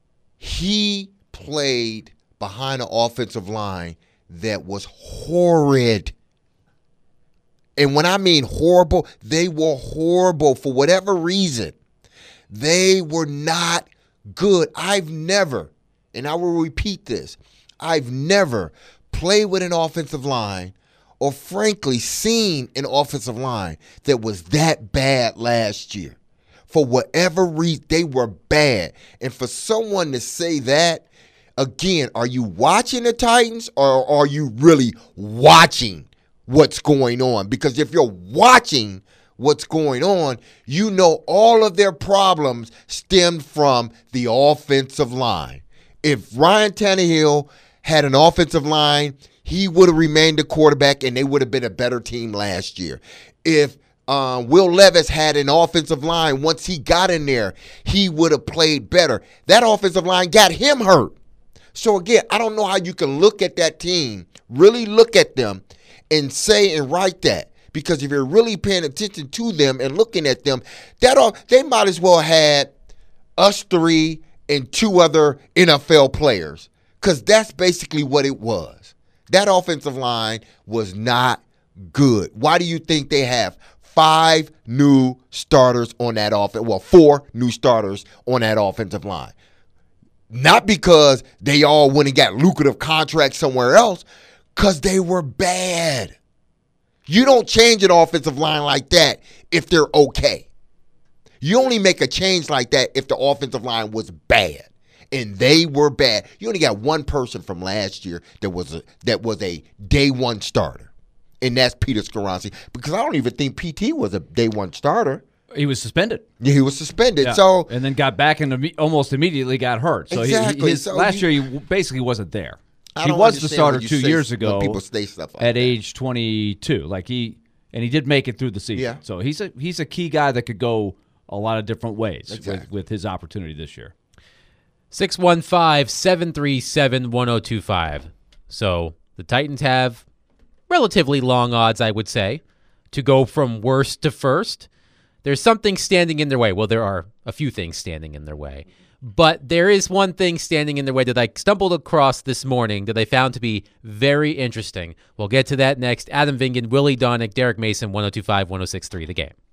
Speaker 3: he played behind an offensive line that was horrid. And when I mean horrible, they were horrible for whatever reason. They were not good. I've never, and I will repeat this, I've never played with an offensive line or frankly seen an offensive line that was that bad last year. For whatever reason, they were bad. And for someone to say that, again, are you watching the Titans or are you really watching what's going on? Because if you're watching what's going on, you know all of their problems stemmed from the offensive line. If Ryan Tannehill had an offensive line, he would have remained a quarterback and they would have been a better team last year. If uh, Will Levis had an offensive line, once he got in there, he would have played better. That offensive line got him hurt. So again, I don't know how you can look at that team, really look at them and say and write that. Because if you're really paying attention to them and looking at them, that all, they might as well had us three and two other N F L players. Because that's basically what it was. That offensive line was not good. Why do you think they have five new starters on that offense? Well, four new starters on that offensive line. Not because they all went and got lucrative contracts somewhere else, because they were bad. You don't change an offensive line like that if they're okay. You only make a change like that if the offensive line was bad. And they were bad. You only got one person from last year that was a, that was a day one starter, and that's Peter Skoronski. Because I don't even think P T was a day one starter.
Speaker 2: He was suspended.
Speaker 3: Yeah, he was suspended.
Speaker 2: Yeah.
Speaker 3: So
Speaker 2: and then got back and imme- almost immediately got hurt. So
Speaker 3: Exactly.
Speaker 2: he, his,
Speaker 3: So
Speaker 2: last
Speaker 3: you-
Speaker 2: year he basically wasn't there.
Speaker 3: I
Speaker 2: He
Speaker 3: don't
Speaker 2: was the
Speaker 3: understand
Speaker 2: starter
Speaker 3: when you
Speaker 2: two
Speaker 3: say-
Speaker 2: years
Speaker 3: when
Speaker 2: ago
Speaker 3: people say stuff like
Speaker 2: at
Speaker 3: that.
Speaker 2: age twenty-two. Like he and he did make it through the season.
Speaker 3: Yeah.
Speaker 2: So he's a he's a key guy that could go a lot of different ways
Speaker 3: Exactly.
Speaker 2: with, with his opportunity this year.
Speaker 4: six one five, seven three seven, one oh two five. So the Titans have relatively long odds, I would say, to go from worst to first. There's something standing in their way. Well, there are a few things standing in their way. But there is one thing standing in their way that I stumbled across this morning that I found to be very interesting. We'll get to that next. Adam Vingan, Willie Donick, Derek Mason, one oh two five, one oh six three, The Game.